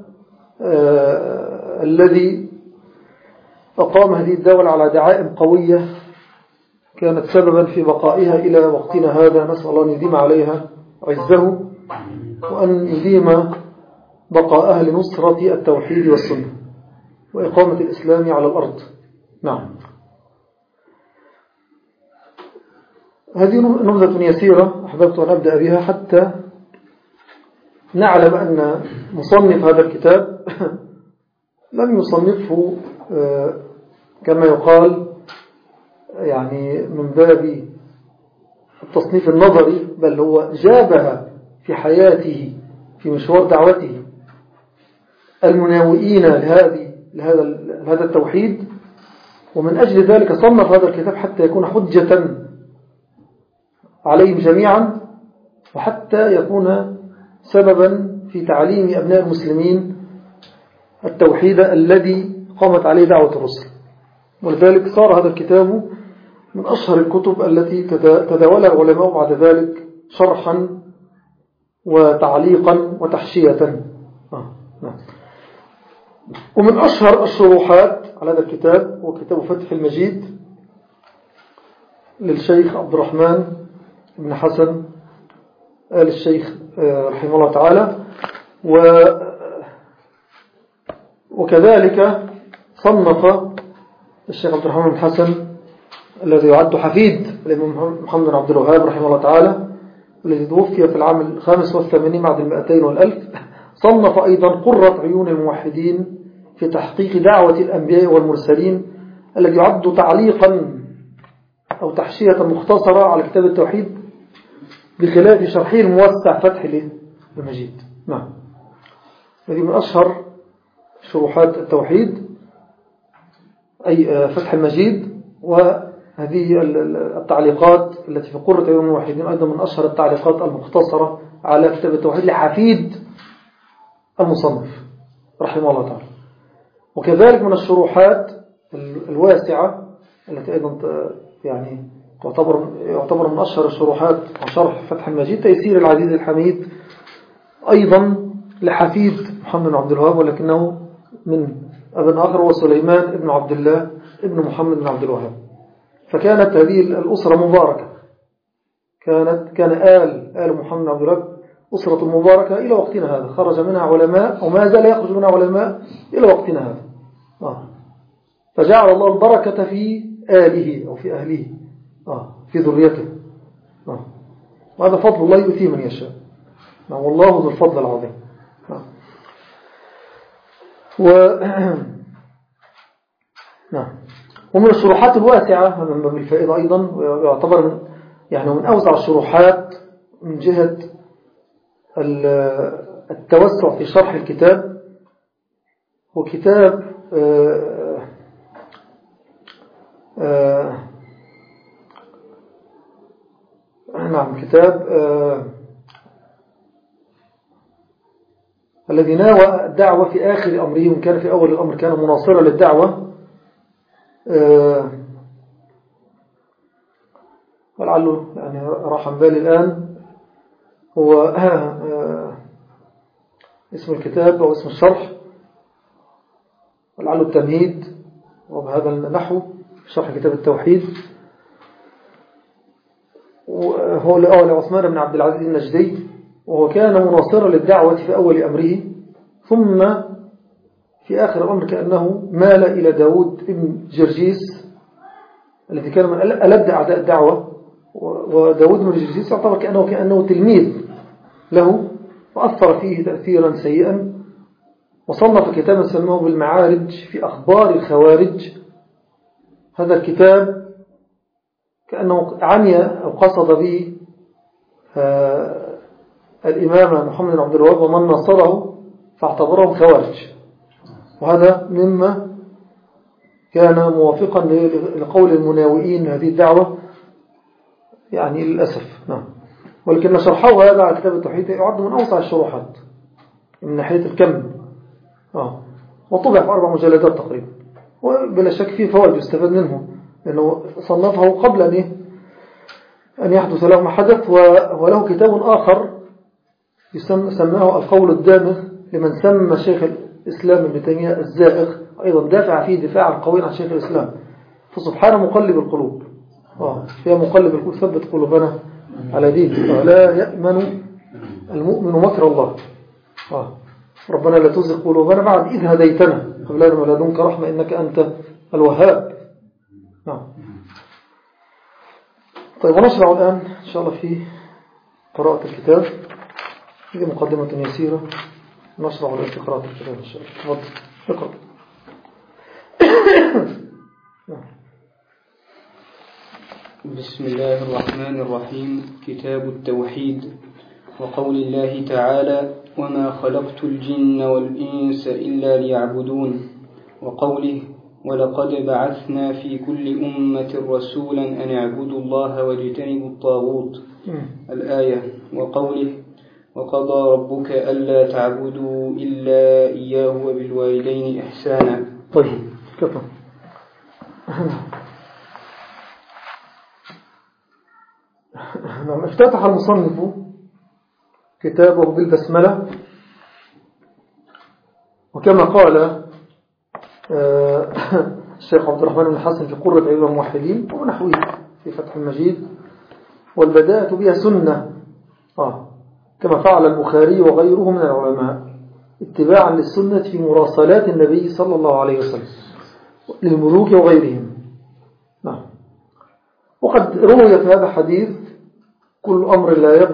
الذي أقام هذه الدولة على دعائم قوية كانت سببا في بقائها إلى وقتنا هذا. نسأل الله أن يديم عليها عزه وأن يديم بقاءها لنصرة التوحيد والسنة وإقامة الإسلام على الأرض. نعم، هذه نبذة يسيرة أحببت أن أبدأ بها حتى نعلم أن مصنف هذا الكتاب لم يصنفه كما يقال يعني من باب التصنيف النظري، بل هو جابها في حياته في مشوار دعوته المناوئين لهذا التوحيد، ومن أجل ذلك صنف هذا الكتاب حتى يكون حجة عليهم جميعا، وحتى يكون سببا في تعليم أبناء المسلمين التوحيد الذي قامت عليه دعوة الرسل. ولذلك صار هذا الكتاب من أشهر الكتب التي تداولها العلماء بعد ذلك شرحا وتعليقا وتحشية. ومن أشهر الشروحات على هذا الكتاب هو كتاب فتح المجيد للشيخ عبد الرحمن بن حسن آل الشيخ رحمه الله تعالى. وكذلك صنف الشيخ عبد الرحمن بن حسن الذي يعد حفيد الإمام محمد بن عبد الوهاب رحمه الله تعالى الذي توفي في العام 85 بعد 200 والألف، صنف أيضا قرة عيون الموحدين في تحقيق دعوة الأنبياء والمرسلين الذي يعد تعليقا أو تحشية مختصرة على كتاب التوحيد بخلاف شرحه الموسع فتح المجيد. نعم، هذه من أشهر شروحات التوحيد أي فتح المجيد. وهذه التعليقات التي في قرة عيون الموحدين أيضا من أشهر التعليقات المختصرة على كتاب التوحيد لحفيد المصنف رحمه الله تعالى. وكذلك من الشروحات الواسعة التي أيضا يعني يعتبر من أشهر الشروحات عن شرح فتح المجيد تيسير العزيز الحميد أيضا لحفيد محمد بن عبد الوهاب، ولكنه من ابن آخر وسليمان بن عبد الله ابن محمد بن عبد الوهاب. فكانت هذه الأسرة مباركة، كان آل محمد بن عبد الوهاب أسرة مباركة إلى وقتنا هذا، خرج منها علماء وما زال يخرج منها علماء إلى وقتنا هذا. فجعل الله البركة في آله أو في أهله في ذريته. وهذا فضل الله يؤتيه من يشاء، والله ذو الفضل العظيم. ومن الشروحات الواسعة من باب الفائدة أيضا، ويعتبر يعني من أوسع الشروحات من جهة التوسع في شرح الكتاب، وكتاب نعم كتاب الذي ناوى الدعوة في آخر أمره، وإن كان في أول الأمر كان مناصرا للدعوة، ولعله يعني راح عن بالي الآن هو اسم الكتاب أو اسم الشرح، ولعله التمهيد، وبهذا النحو شرح كتاب التوحيد. وهو لعثمان بن عبد العزيز النجدي، وهو كان مناصرا للدعوة في أول أمره، ثم في آخر الأمر كأنه مال إلى داود بن جرجيس الذي كان من ألد أعداء الدعوة. وداود بن جرجيس يعتبر كأنه تلميذ له، وأثر فيه تأثيرا سيئا، وصنف كتابا سماه بالمعارج في أخبار الخوارج. هذا الكتاب كأنه عني أو قصد به الإمام محمد بن عبد الوهاب ومن نصره فاعتبرهم خوارج، وهذا مما كان موافقا لقول المناوئين هذه الدعوة يعني للأسف. نعم. ولكن شرحه هذا على كتاب التوحيد يعد من أوسع الشروحات من ناحية الكم، وطبع في 4 مجلدات تقريبا، وبلا شك فيه فوائد يستفاد منه، لأنه صنفه قبل أن يحدث له ما حدث. وله كتاب آخر سماه القول الدامغ لمن سمى شيخ الإسلام ابن تيمية الزائغ، أيضا دافع فيه دفاعا قويا عن شيخ الإسلام. فسبحان مقلب القلوب، فيها مقلب القلوب ثبت قلوبنا على دينه، ولا يأمن المؤمن مكر الله. ربنا لا تزغ قلوبنا بعد إذ هديتنا وهب لنا من لدنك رحمة إنك أنت الوهاب. طيب، ونشرع الآن إن شاء الله في قراءة الكتاب. هذه مقدمة يسيرة، نشرع الآن في قراءة الكتاب إن شاء الله. تفضل اقرأ. بسم الله الرحمن الرحيم. كتاب التوحيد. وقول الله تعالى: وما خلقت الجن والإنس إلا ليعبدون. وقوله: ولقد بعثنا في كل أمة رسولا أن اعبدوا الله واجتنبوا الطاغوت. الآية. وقوله: وقضى ربك ألا تعبدوا إلا إياه وبالوالدين إحسانا. طيب، كفى. افتتح المصنف كتابه بالبسملة، وكما قال الشيخ عبد الرحمن بن حسن في قرة عيون الموحدين ونحوه في فتح المجيد: والبداءة بها سنة، كما فعل البخاري وغيره من العلماء اتباعا للسنة في مراسلات النبي صلى الله عليه وسلم للملوك وغيرهم. وقد روي في هذا حديث: كل أمر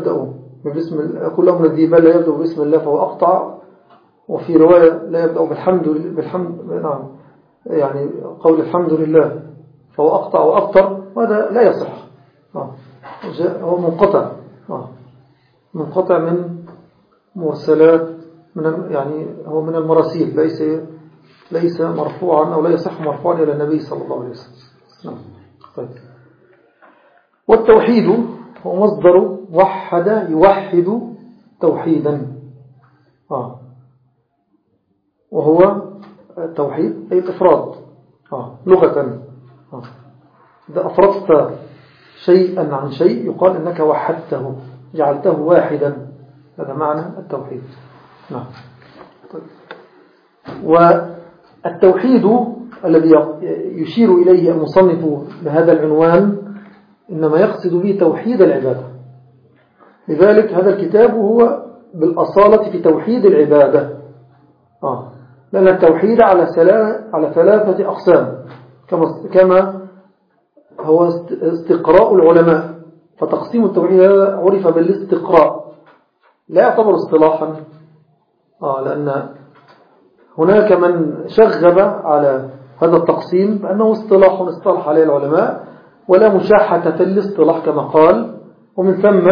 ذي بال لا يبدأ باسم الله فهو أقطع. وفي رواية لا يبدأ بالحمد نعم، يعني قول الحمد لله فهو أقطع وأبطر، وهذا لا يصح. هو منقطع من موصلات، يعني هو من المراسيل، ليس مرفوعا أو لا يصح مرفوعا إلى النبي صلى الله عليه وسلم. طيب. والتوحيد هو مصدر وحد يوحد توحيدا، وهو التوحيد أي الإفراد لغة. إذا أفردت شيئا عن شيء يقال إنك وحدته، جعلته واحدا، هذا معنى التوحيد. طيب. والتوحيد الذي يشير إليه المصنف بهذا العنوان إنما يقصد به توحيد العبادة. لذلك هذا الكتاب هو بالأصالة في توحيد العبادة، لأن التوحيد على 3 أقسام، كما هو استقراء العلماء. فتقسيم التوحيد هذا عرف بالاستقراء، لا يعتبر اصطلاحا، لأن هناك من شغب على هذا التقسيم بأنه اصطلاح عليه العلماء، ولا مشاحة في الاصطلاح كما قال. ومن ثم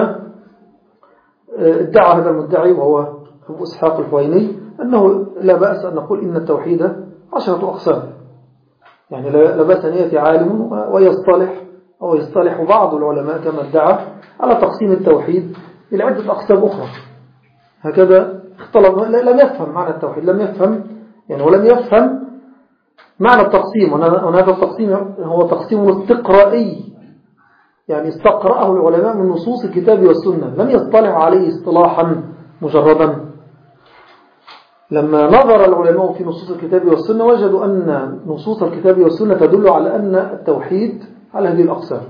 ادعى هذا المدعي وهو أبو إسحاق الحويني أنه لا بأس أن نقول إن التوحيد 10 أقسام، يعني لا بأس أن يأتي عالم ويصطلح بعض العلماء كما ادعى على تقسيم التوحيد إلى عدة أقسام أخرى. هكذا اختلط، لم يفهم معنى التوحيد، ولم يفهم معنى التقسيم. وهذا التقسيم هو تقسيم استقرائي، يعني استقرأه العلماء من نصوص الكتاب والسنة، لم يصطلح عليه اصطلاحا مجردا. لما نظر العلماء في نصوص الكتاب والسنة وجدوا أن نصوص الكتاب والسنة تدل على أن التوحيد على هذه الأقسام: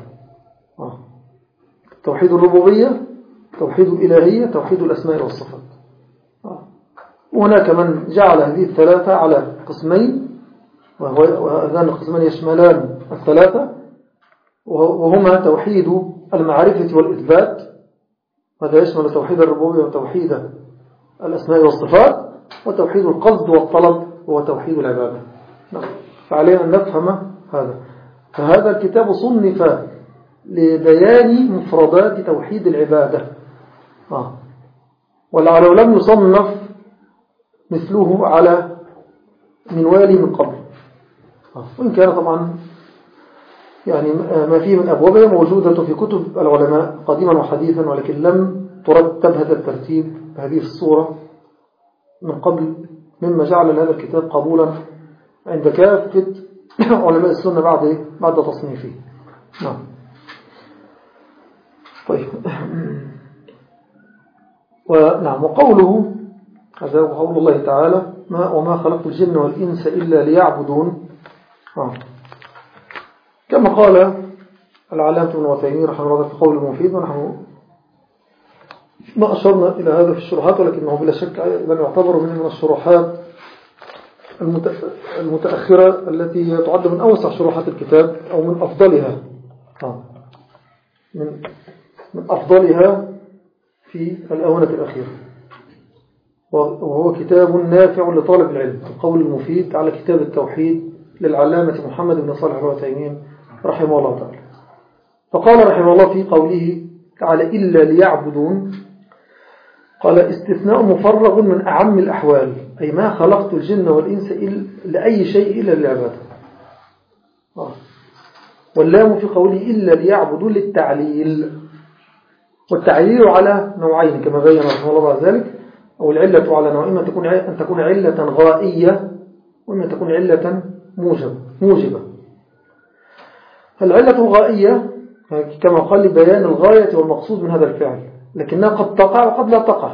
توحيد الربوبية، توحيد الإلهية، توحيد الأسماء والصفات. وهناك من جعل هذه الثلاثة على قسمين، وهذان القسمان يشملان الثلاثة، وهما توحيد المعرفة والإثبات، هذا يشمل توحيد الربوبية وتوحيد الأسماء والصفات، وتوحيد القصد والطلب هو توحيد العبادة. فعلينا أن نفهم هذا. فهذا الكتاب صنف لبيان مفردات توحيد العبادة، ولو لم يصنف مثله على منوال من قبل. وإن كان طبعا يعني ما فيه من أبوابه موجودة في كتب العلماء قديما وحديثا، ولكن لم ترتب هذا الترتيب بهذه الصورة من قبل، مما جعل هذا الكتاب قبولا عند كافة علماء السنة بعد تصنيفه. نعم. طيب. ونعم. وقوله هذا قول الله تعالى: وما خلقت الجن والإنس إلا ليعبدون. كما قال العلامة ابن عثيمين رحمه الله في قول المفيد، ونحن ما أشرنا إلى هذا في الشروحات، ولكنه بلا شك أيضا يعتبر من الشروحات المتأخرة التي تعد من أوسع شروحات الكتاب، أو من أفضلها من أفضلها في الآونة الأخيرة. وهو كتاب نافع لطالب العلم، القول المفيد على كتاب التوحيد للعلامة محمد بن صالح العثيمين رحمه الله تعالى. فقال رحمه الله في قوله تعالى: إلا ليعبدون، قال: استثناء مفرغ من أعم الأحوال، أي ما خلقت الجن والإنس لأي شيء إلا للعبادة. واللام في قوله إلا ليعبدون للتعليل، والتعليل على نوعين كما بين رحمه الله بعد ذلك، أو العلة على نوعين: أن تكون علة غائية، وأن تكون علة موجبة. العلة الغائية كما قال لبيان الغاية والمقصود من هذا الفعل، لكنها قد تقع وقد لا تقع،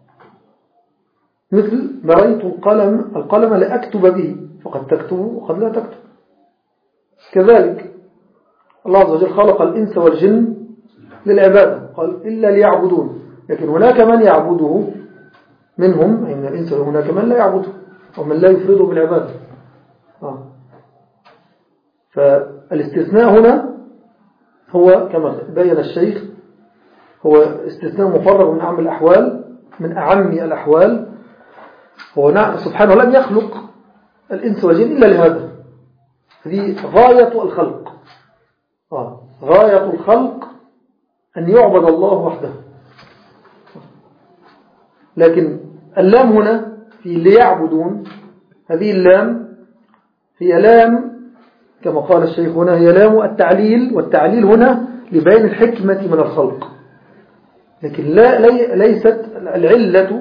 مثل: بريت القلم لأكتب به، فقد تكتب وقد لا تكتب. كذلك الله عز وجل خلق الإنس والجن للعبادة، قال: إلا ليعبدون، لكن هناك من يعبده منهم، أي من الإنس، وهناك من لا يعبده ومن لا يفرده بالعبادة. فالاستثناء هنا هو كما بين الشيخ هو استثناء مفرغ من أعم الأحوال. هو سبحانه لم يخلق الإنس والجن إلا لهذا، هذه غاية الخلق. غاية الخلق أن يعبد الله وحده. لكن اللام هنا في ليعبدون، هذه اللام هي لام كما قال الشيخ هنا، هي لام التعليل، والتعليل هنا لبيان الحكمة من الخلق، لكن ليست العلة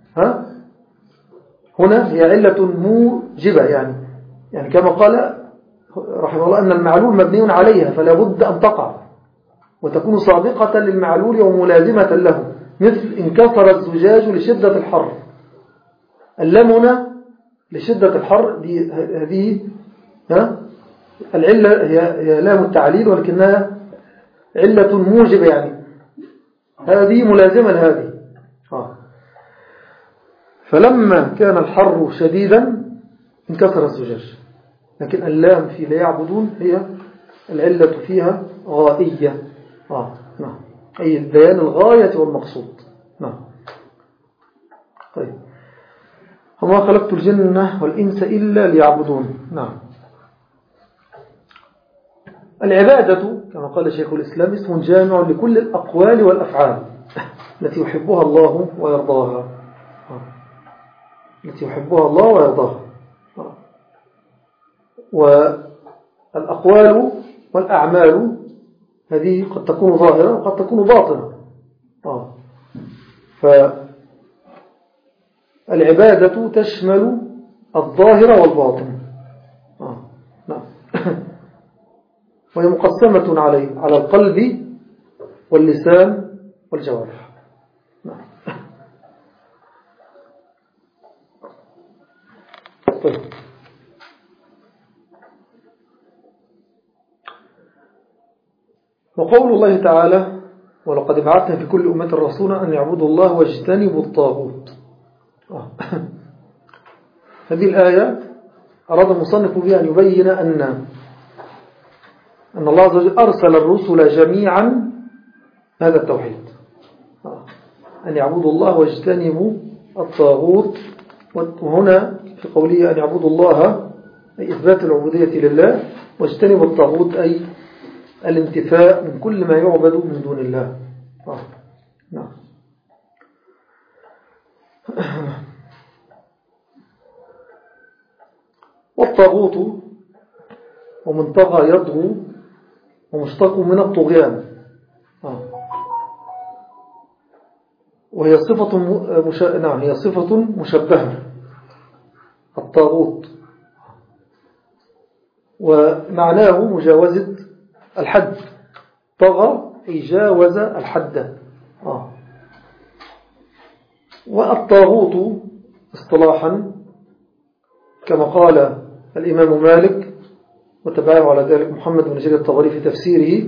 هنا هي علة موجبة، يعني كما قال رحمه الله أن المعلول مبني عليها، فلا بد أن تقع وتكون سابقة للمعلول وملازمة له، مثل: انكسر الزجاج لشدة الحر. اللام هنا لشدة الحر، هذه العلة هي لام التعليل، ولكنها علة موجبة، يعني هذه ملازمة لهذه. فلما كان الحر شديدا انكسر الزجاج، لكن اللام في ليعبدون هي العلة فيها غائية، نعم، أي بيان الغاية والمقصود. نعم. طيب. وما خلقت الجن والإنس إلا ليعبدون. نعم. العبادة كما قال شيخ الإسلام اسم جامع لكل الأقوال والأفعال التي يحبها الله ويرضاها، التي يحبها الله ويرضاها. والأقوال والأعمال هذه قد تكون ظاهرة وقد تكون باطنة. فالعبادة تشمل الظاهر والباطن. نعم. وهي مقسمة على القلب واللسان والجوارح. نعم. طيب. وقول الله تعالى ولقد بعثنا في كل أمة رسولا أن يعبدوا الله واجتنبوا الطاغوت. هذه الآية أراد المصنف بها أن يبين أن الله عز وجل أرسل الرسل جميعا هذا التوحيد، أن يعبدوا الله واجتنبوا الطاغوت. وهنا في قوله أن يعبدوا الله أي إثبات العبودية لله، واجتنبوا الطاغوت أي الانتفاء من كل ما يعبد من دون الله. نعم. والطاغوت ومن طغى يطغو ومشتق من الطغيان، وهي صفة نعم هي صفة مشبهة الطاغوت، ومعناه مجاوزة الحد. طغى أي جاوز الحد. والطاغوت اصطلاحا كما قال الإمام مالك وتبعه على ذلك محمد بن جرير الطبري في تفسيره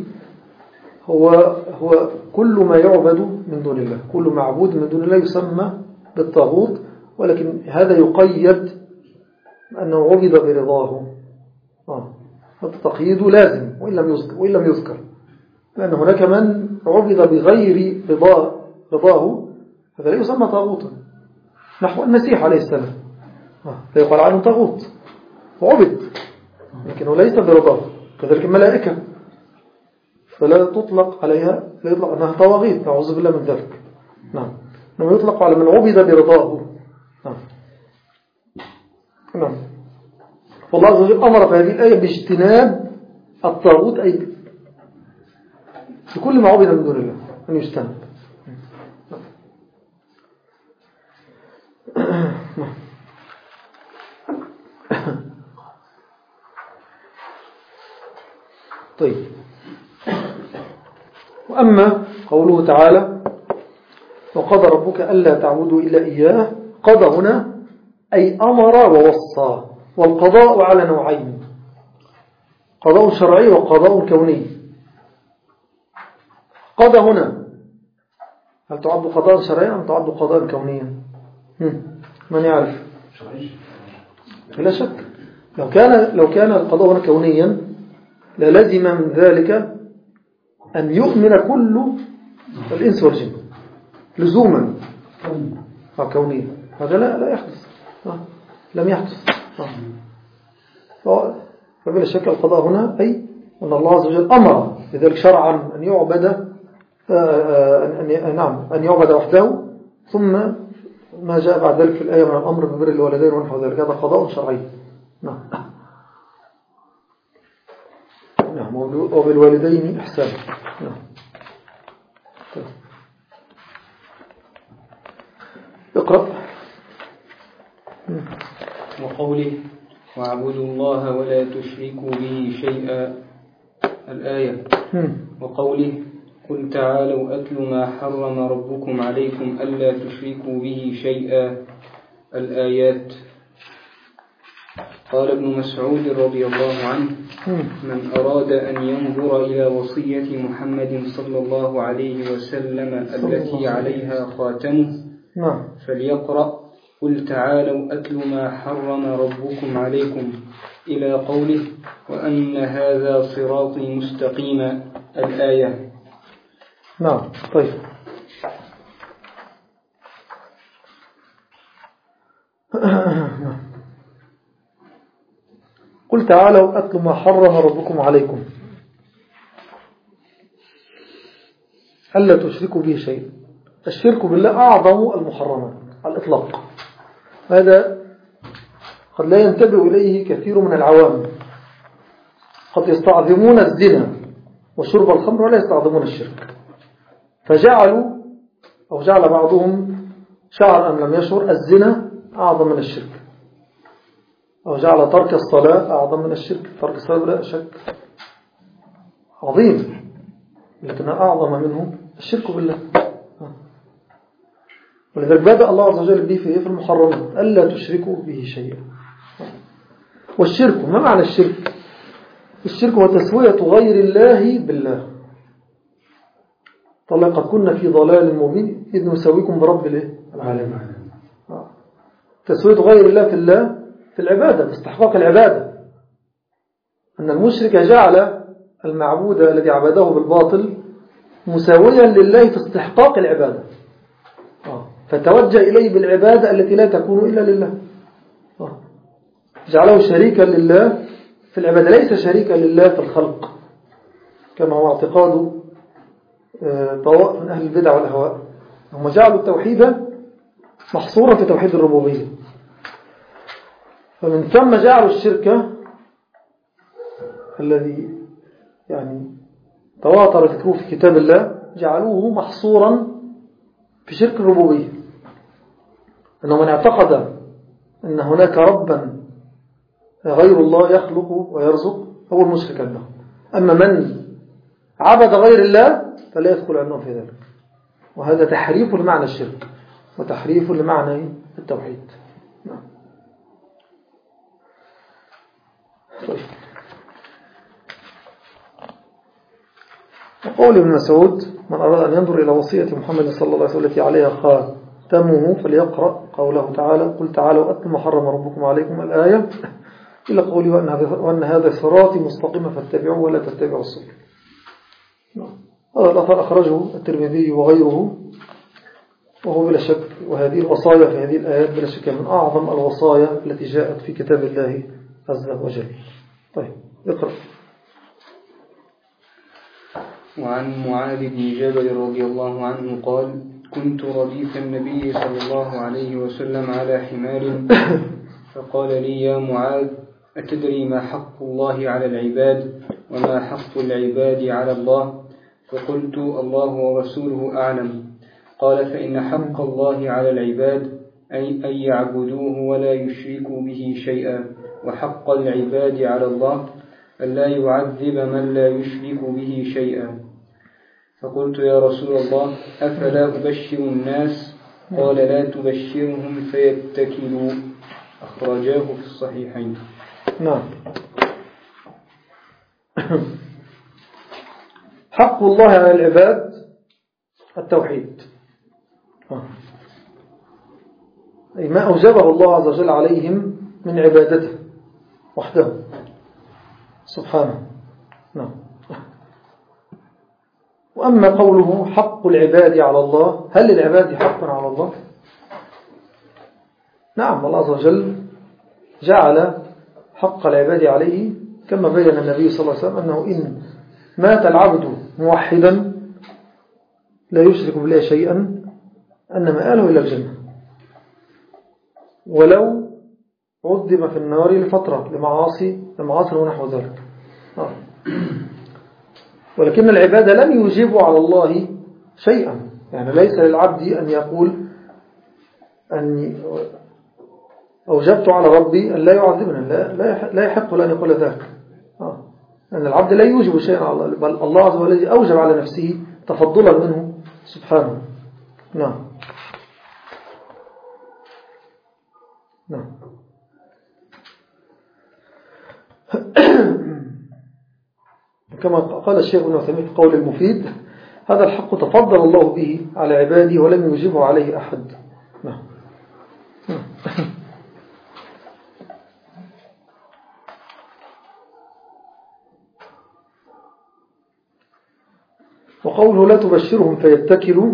هو كل ما يعبد من دون الله، كل معبود من دون الله يسمى بالطاغوت، ولكن هذا يقيد أنه عبد برضاه. التقييد لازم وإن لم يذكر، لأن هناك من عبد بغير رضاه، هذا لا يسمى طاغوتا، نحو المسيح عليه السلام فيقال عنه طاغوت وعبد لكنه ليس برضاه. كذلك الملائكة فلا تطلق عليها، لا يطلق أنها طواغيت، نعوذ بالله من ذلك. نعم. إنما يطلق على من عبد برضاه. نعم. والله عز وجل أمر في هذه الآية باجتناب الطاغوت، أي بكل ما عبد من دون الله أن يجتنب. طيب. وأما قوله تعالى وقضى ربك ألا تعبدوا إلا إياه، قضى هنا أي أمر ووصى، والقضاء على نوعين: قضاء شرعي وقضاء كوني. قضى هنا هل تعد قضاء شرعيا أم تعد قضاء كونيا؟ من يعرف؟ لا شك لو كان القضاء هنا كونيا للزم من ذلك أن يؤمن كل الإنس والجن لزوما كونيا. هذا لا يحدث، لم يحدث. فبلا شك القضاء هنا أي أن الله عز وجل أمر لذلك شرعا أن يعبد أن يعبد وحده، ثم ما جاء بعد ذلك في الآية من الأمر ببر الوالدين ونحو ذلك هذا قضاء شرعي. نعم. نعم. وبالوالدين إحسان. نعم. اقرأ. وقوله واعبدوا الله ولا تشركوا به شيئا الآية. وقوله قل تعالوا أتل ما حرم ربكم عليكم ألا تشركوا به شيئا الآيات. قال ابن مسعود رضي الله عنه من أراد أن ينظر إلى وصية محمد صلى الله عليه وسلم التي عليها خاتمه فليقرأ قل تعالوا أتل ما حرم ربكم عليكم إلى قوله وأن هذا صراطي مستقيما الآية. نعم. طيب. قل تعالوا أتل ما حرم ربكم عليكم. ألا تشركوا به شيئا. الشرك بالله أعظم المحرمات على الإطلاق. هذا قد لا ينتبه إليه كثير من العوام. قد يستعظمون الزنا وشرب الخمر ولا يستعظمون الشرك، فجعلوا أو جعل بعضهم شعر أن لم يشعر الزنا أعظم من الشرك، أو جعل ترك الصلاة أعظم من الشرك. ترك الصلاة بلا شك عظيم، لكن أعظم منه الشرك بالله. ولذلك بدأ الله عز وجل به في المحرمات ألا تشركوا به شيئا. والشرك، ما معنى الشرك؟ الشرك هو تسوية غير الله بالله. قال قد كنا في ضلال مبين إذ نسويكم برب العالمين. تسوية غير الله في العبادة، في استحقاق العبادة. أن المشرك جعل المعبود الذي عبده بالباطل مساويا لله في استحقاق العبادة، فتوجه إليه بالعبادة التي لا تكون إلا لله. جعله شريكا لله في العبادة، ليس شريكا لله في الخلق كما هو اعتقاد طوائف من أهل البدع والأهواء. هم جعلوا التوحيد محصورا في توحيد الربوبية، فمن ثم جعلوا الشرك الذي يعني تواتر ذكره في كتاب الله جعلوه محصورا في شرك الربوبية. أنه من اعتقد أن هناك ربا غير الله يخلق ويرزق هو المشرك له. أما من عبد غير الله فلا يدخل عنه في ذلك. وهذا تحريف لمعنى الشرك وتحريف لمعنى التوحيد. وقول ابن مسعود: من أراد أن ينظر إلى وصية محمد صلى الله عليه وسلم التي عليها خاتمه فليقرأ قوله تعالى: قل تعالوا أتل ما حرم ربكم عليكم، الآية، إلا قولي وأن هذا صراطي مستقيما فاتبعوه ولا تتبعوا السبل. هذا الأثر أخرجه الترمذي وغيره، وهو بلا شك، وهذه الوصايا في هذه الآيات بلا شك من أعظم الوصايا التي جاءت في كتاب الله عز وجل. طيب اقرأ. وعن معاذ بن جبل رضي الله عنه قال: كنت رديف النبي صلى الله عليه وسلم على حمار، فقال لي: يا معاذ، أتدري ما حق الله على العباد وما حق العباد على الله؟ فقلت: الله ورسوله أعلم. قال: فإن حق الله على العباد أن يعبدوه ولا يشركوا به شيئا، وحق العباد على الله ألا يعذب من لا يشرك به شيئا. فقلت: يا رسول الله، أفلا أبشر الناس؟ قال: لا تبشرهم فيتكلوا. أخرجاه في الصحيحين. نعم. حق الله على العباد التوحيد، أي ما أوجبه الله عز وجل عليهم من عبادته وحده سبحانه. نعم. وأما قوله حق العباد على الله، هل للعباد حق على الله؟ نعم، الله عز وجل جعل حق العباد عليه كما بين النبي صلى الله عليه وسلم أنه إن مات العبد موحدا لا يشرك بالله شيئا أن مآله إلى الجنة، ولو عذب في النار لفترة لمعاصي ونحو ذلك. ولكن العبادة لم يوجبوا على الله شيئا، يعني ليس للعبد أن يقول أني أوجبت على ربي أن لا يعذبنا، لا يحق له أن يقول ذلك، أن العبد لا يوجب شيئا على الله، بل الله عز وجل أوجب على نفسه تفضلا منه سبحانه. نعم. نعم. كما قال الشيخ ابن عثيمين في قول المفيد: هذا الحق تفضل الله به على عباده ولم يوجبه عليه أحد. نعم. وقوله لا تبشرهم فيتكلوا،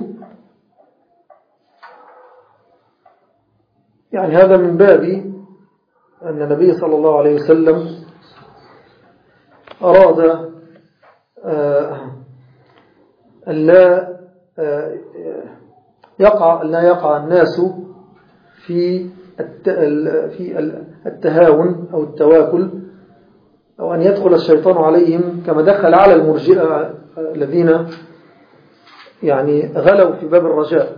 يعني هذا من باب أن النبي صلى الله عليه وسلم أراد أن لا لا يقع الناس في التهاون أو التواكل، أو أن يدخل الشيطان عليهم كما دخل على المرجئة الذين يعني غلوا في باب الرجاء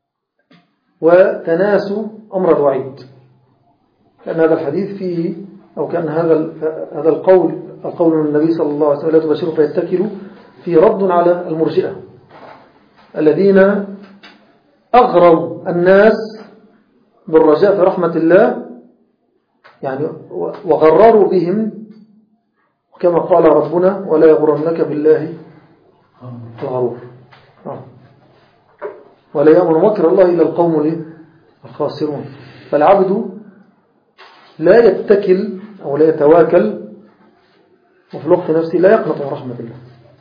وتناسوا أمر الوعيد. كان هذا الحديث فيه، أو كان هذا القول من النبي صلى الله عليه وسلم لا تبشروا فيتكلوا، في رد على المرجئة الذين أغروا الناس بالرجاء في رحمة الله، يعني وغرروا بهم، كما قال ربنا ولا يغرنك بالله الغرور، ولا يأمن مكر الله إلا القوم الخاسرون. فالعبد لا يتكل أو لا يتواكل، وفي الوقت نفسه لا يقنط من رحمة الله.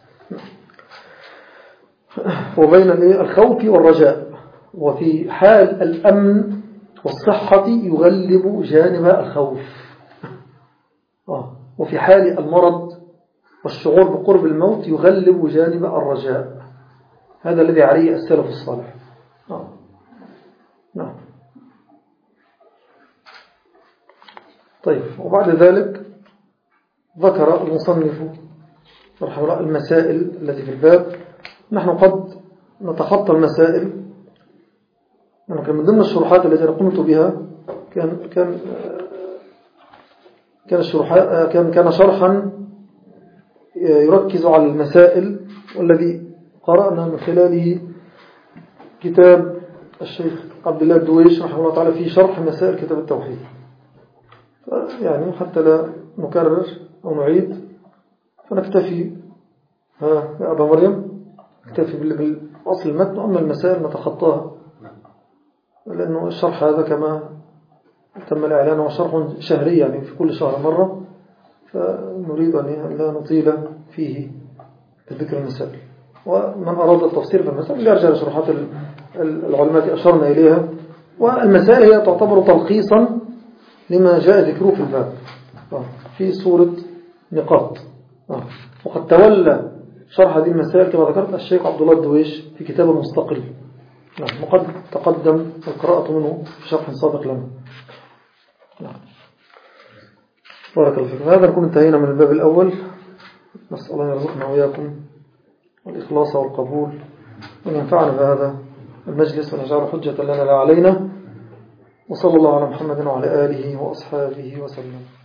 وبين الخوف والرجاء، وفي حال الأمن والصحة يغلب جانب الخوف، وفي حال المرض والشعور بقرب الموت يغلب جانب الرجاء. هذا الذي عليه السلف الصالح. نعم. طيب، وبعد ذلك ذكر المصنف رحمه الله المسائل التي في الباب. نحن قد نتخطى المسائل، كان من ضمن الشروحات التي قمت بها كان شرحا يركز على المسائل، والذي قرأنا من خلاله كتاب الشيخ عبد الله الدويش رحمه الله تعالى في شرح مسائل كتاب التوحيد. يعني حتى لا نكرر أو نعيد فنكتفي يا أبا مريم، نكتفي بالأصل المتن، أما المسائل نتخطاها، لأنه الشرح هذا كما تم الإعلان هو شرح شهري، يعني في كل شهر مرة، فنريد أن لا نطيل فيه ذكر المسائل. ومن أراد التفسير في المسائل يرجع لشروحات العلماء التي أشرنا إليها. والمسائل هي تعتبر تلخيصا لما جاء ذكره في الباب في صورة نقاط. وقد تولى شرح هذه المسائل كما ذكرت الشيخ عبد الله الدويش في كتاب مستقل، وقد تقدم القراءة منه في شرح سابق لنا. بارك الله فيكم. هذا نكون انتهينا من الباب الأول. نسأل الله يرزقنا وإياكم والإخلاص والقبول، وأن ينفعنا بهذا المجلس ونجعله حجة لنا لا علينا. وصلى الله على محمد وعلى آله وأصحابه وسلم.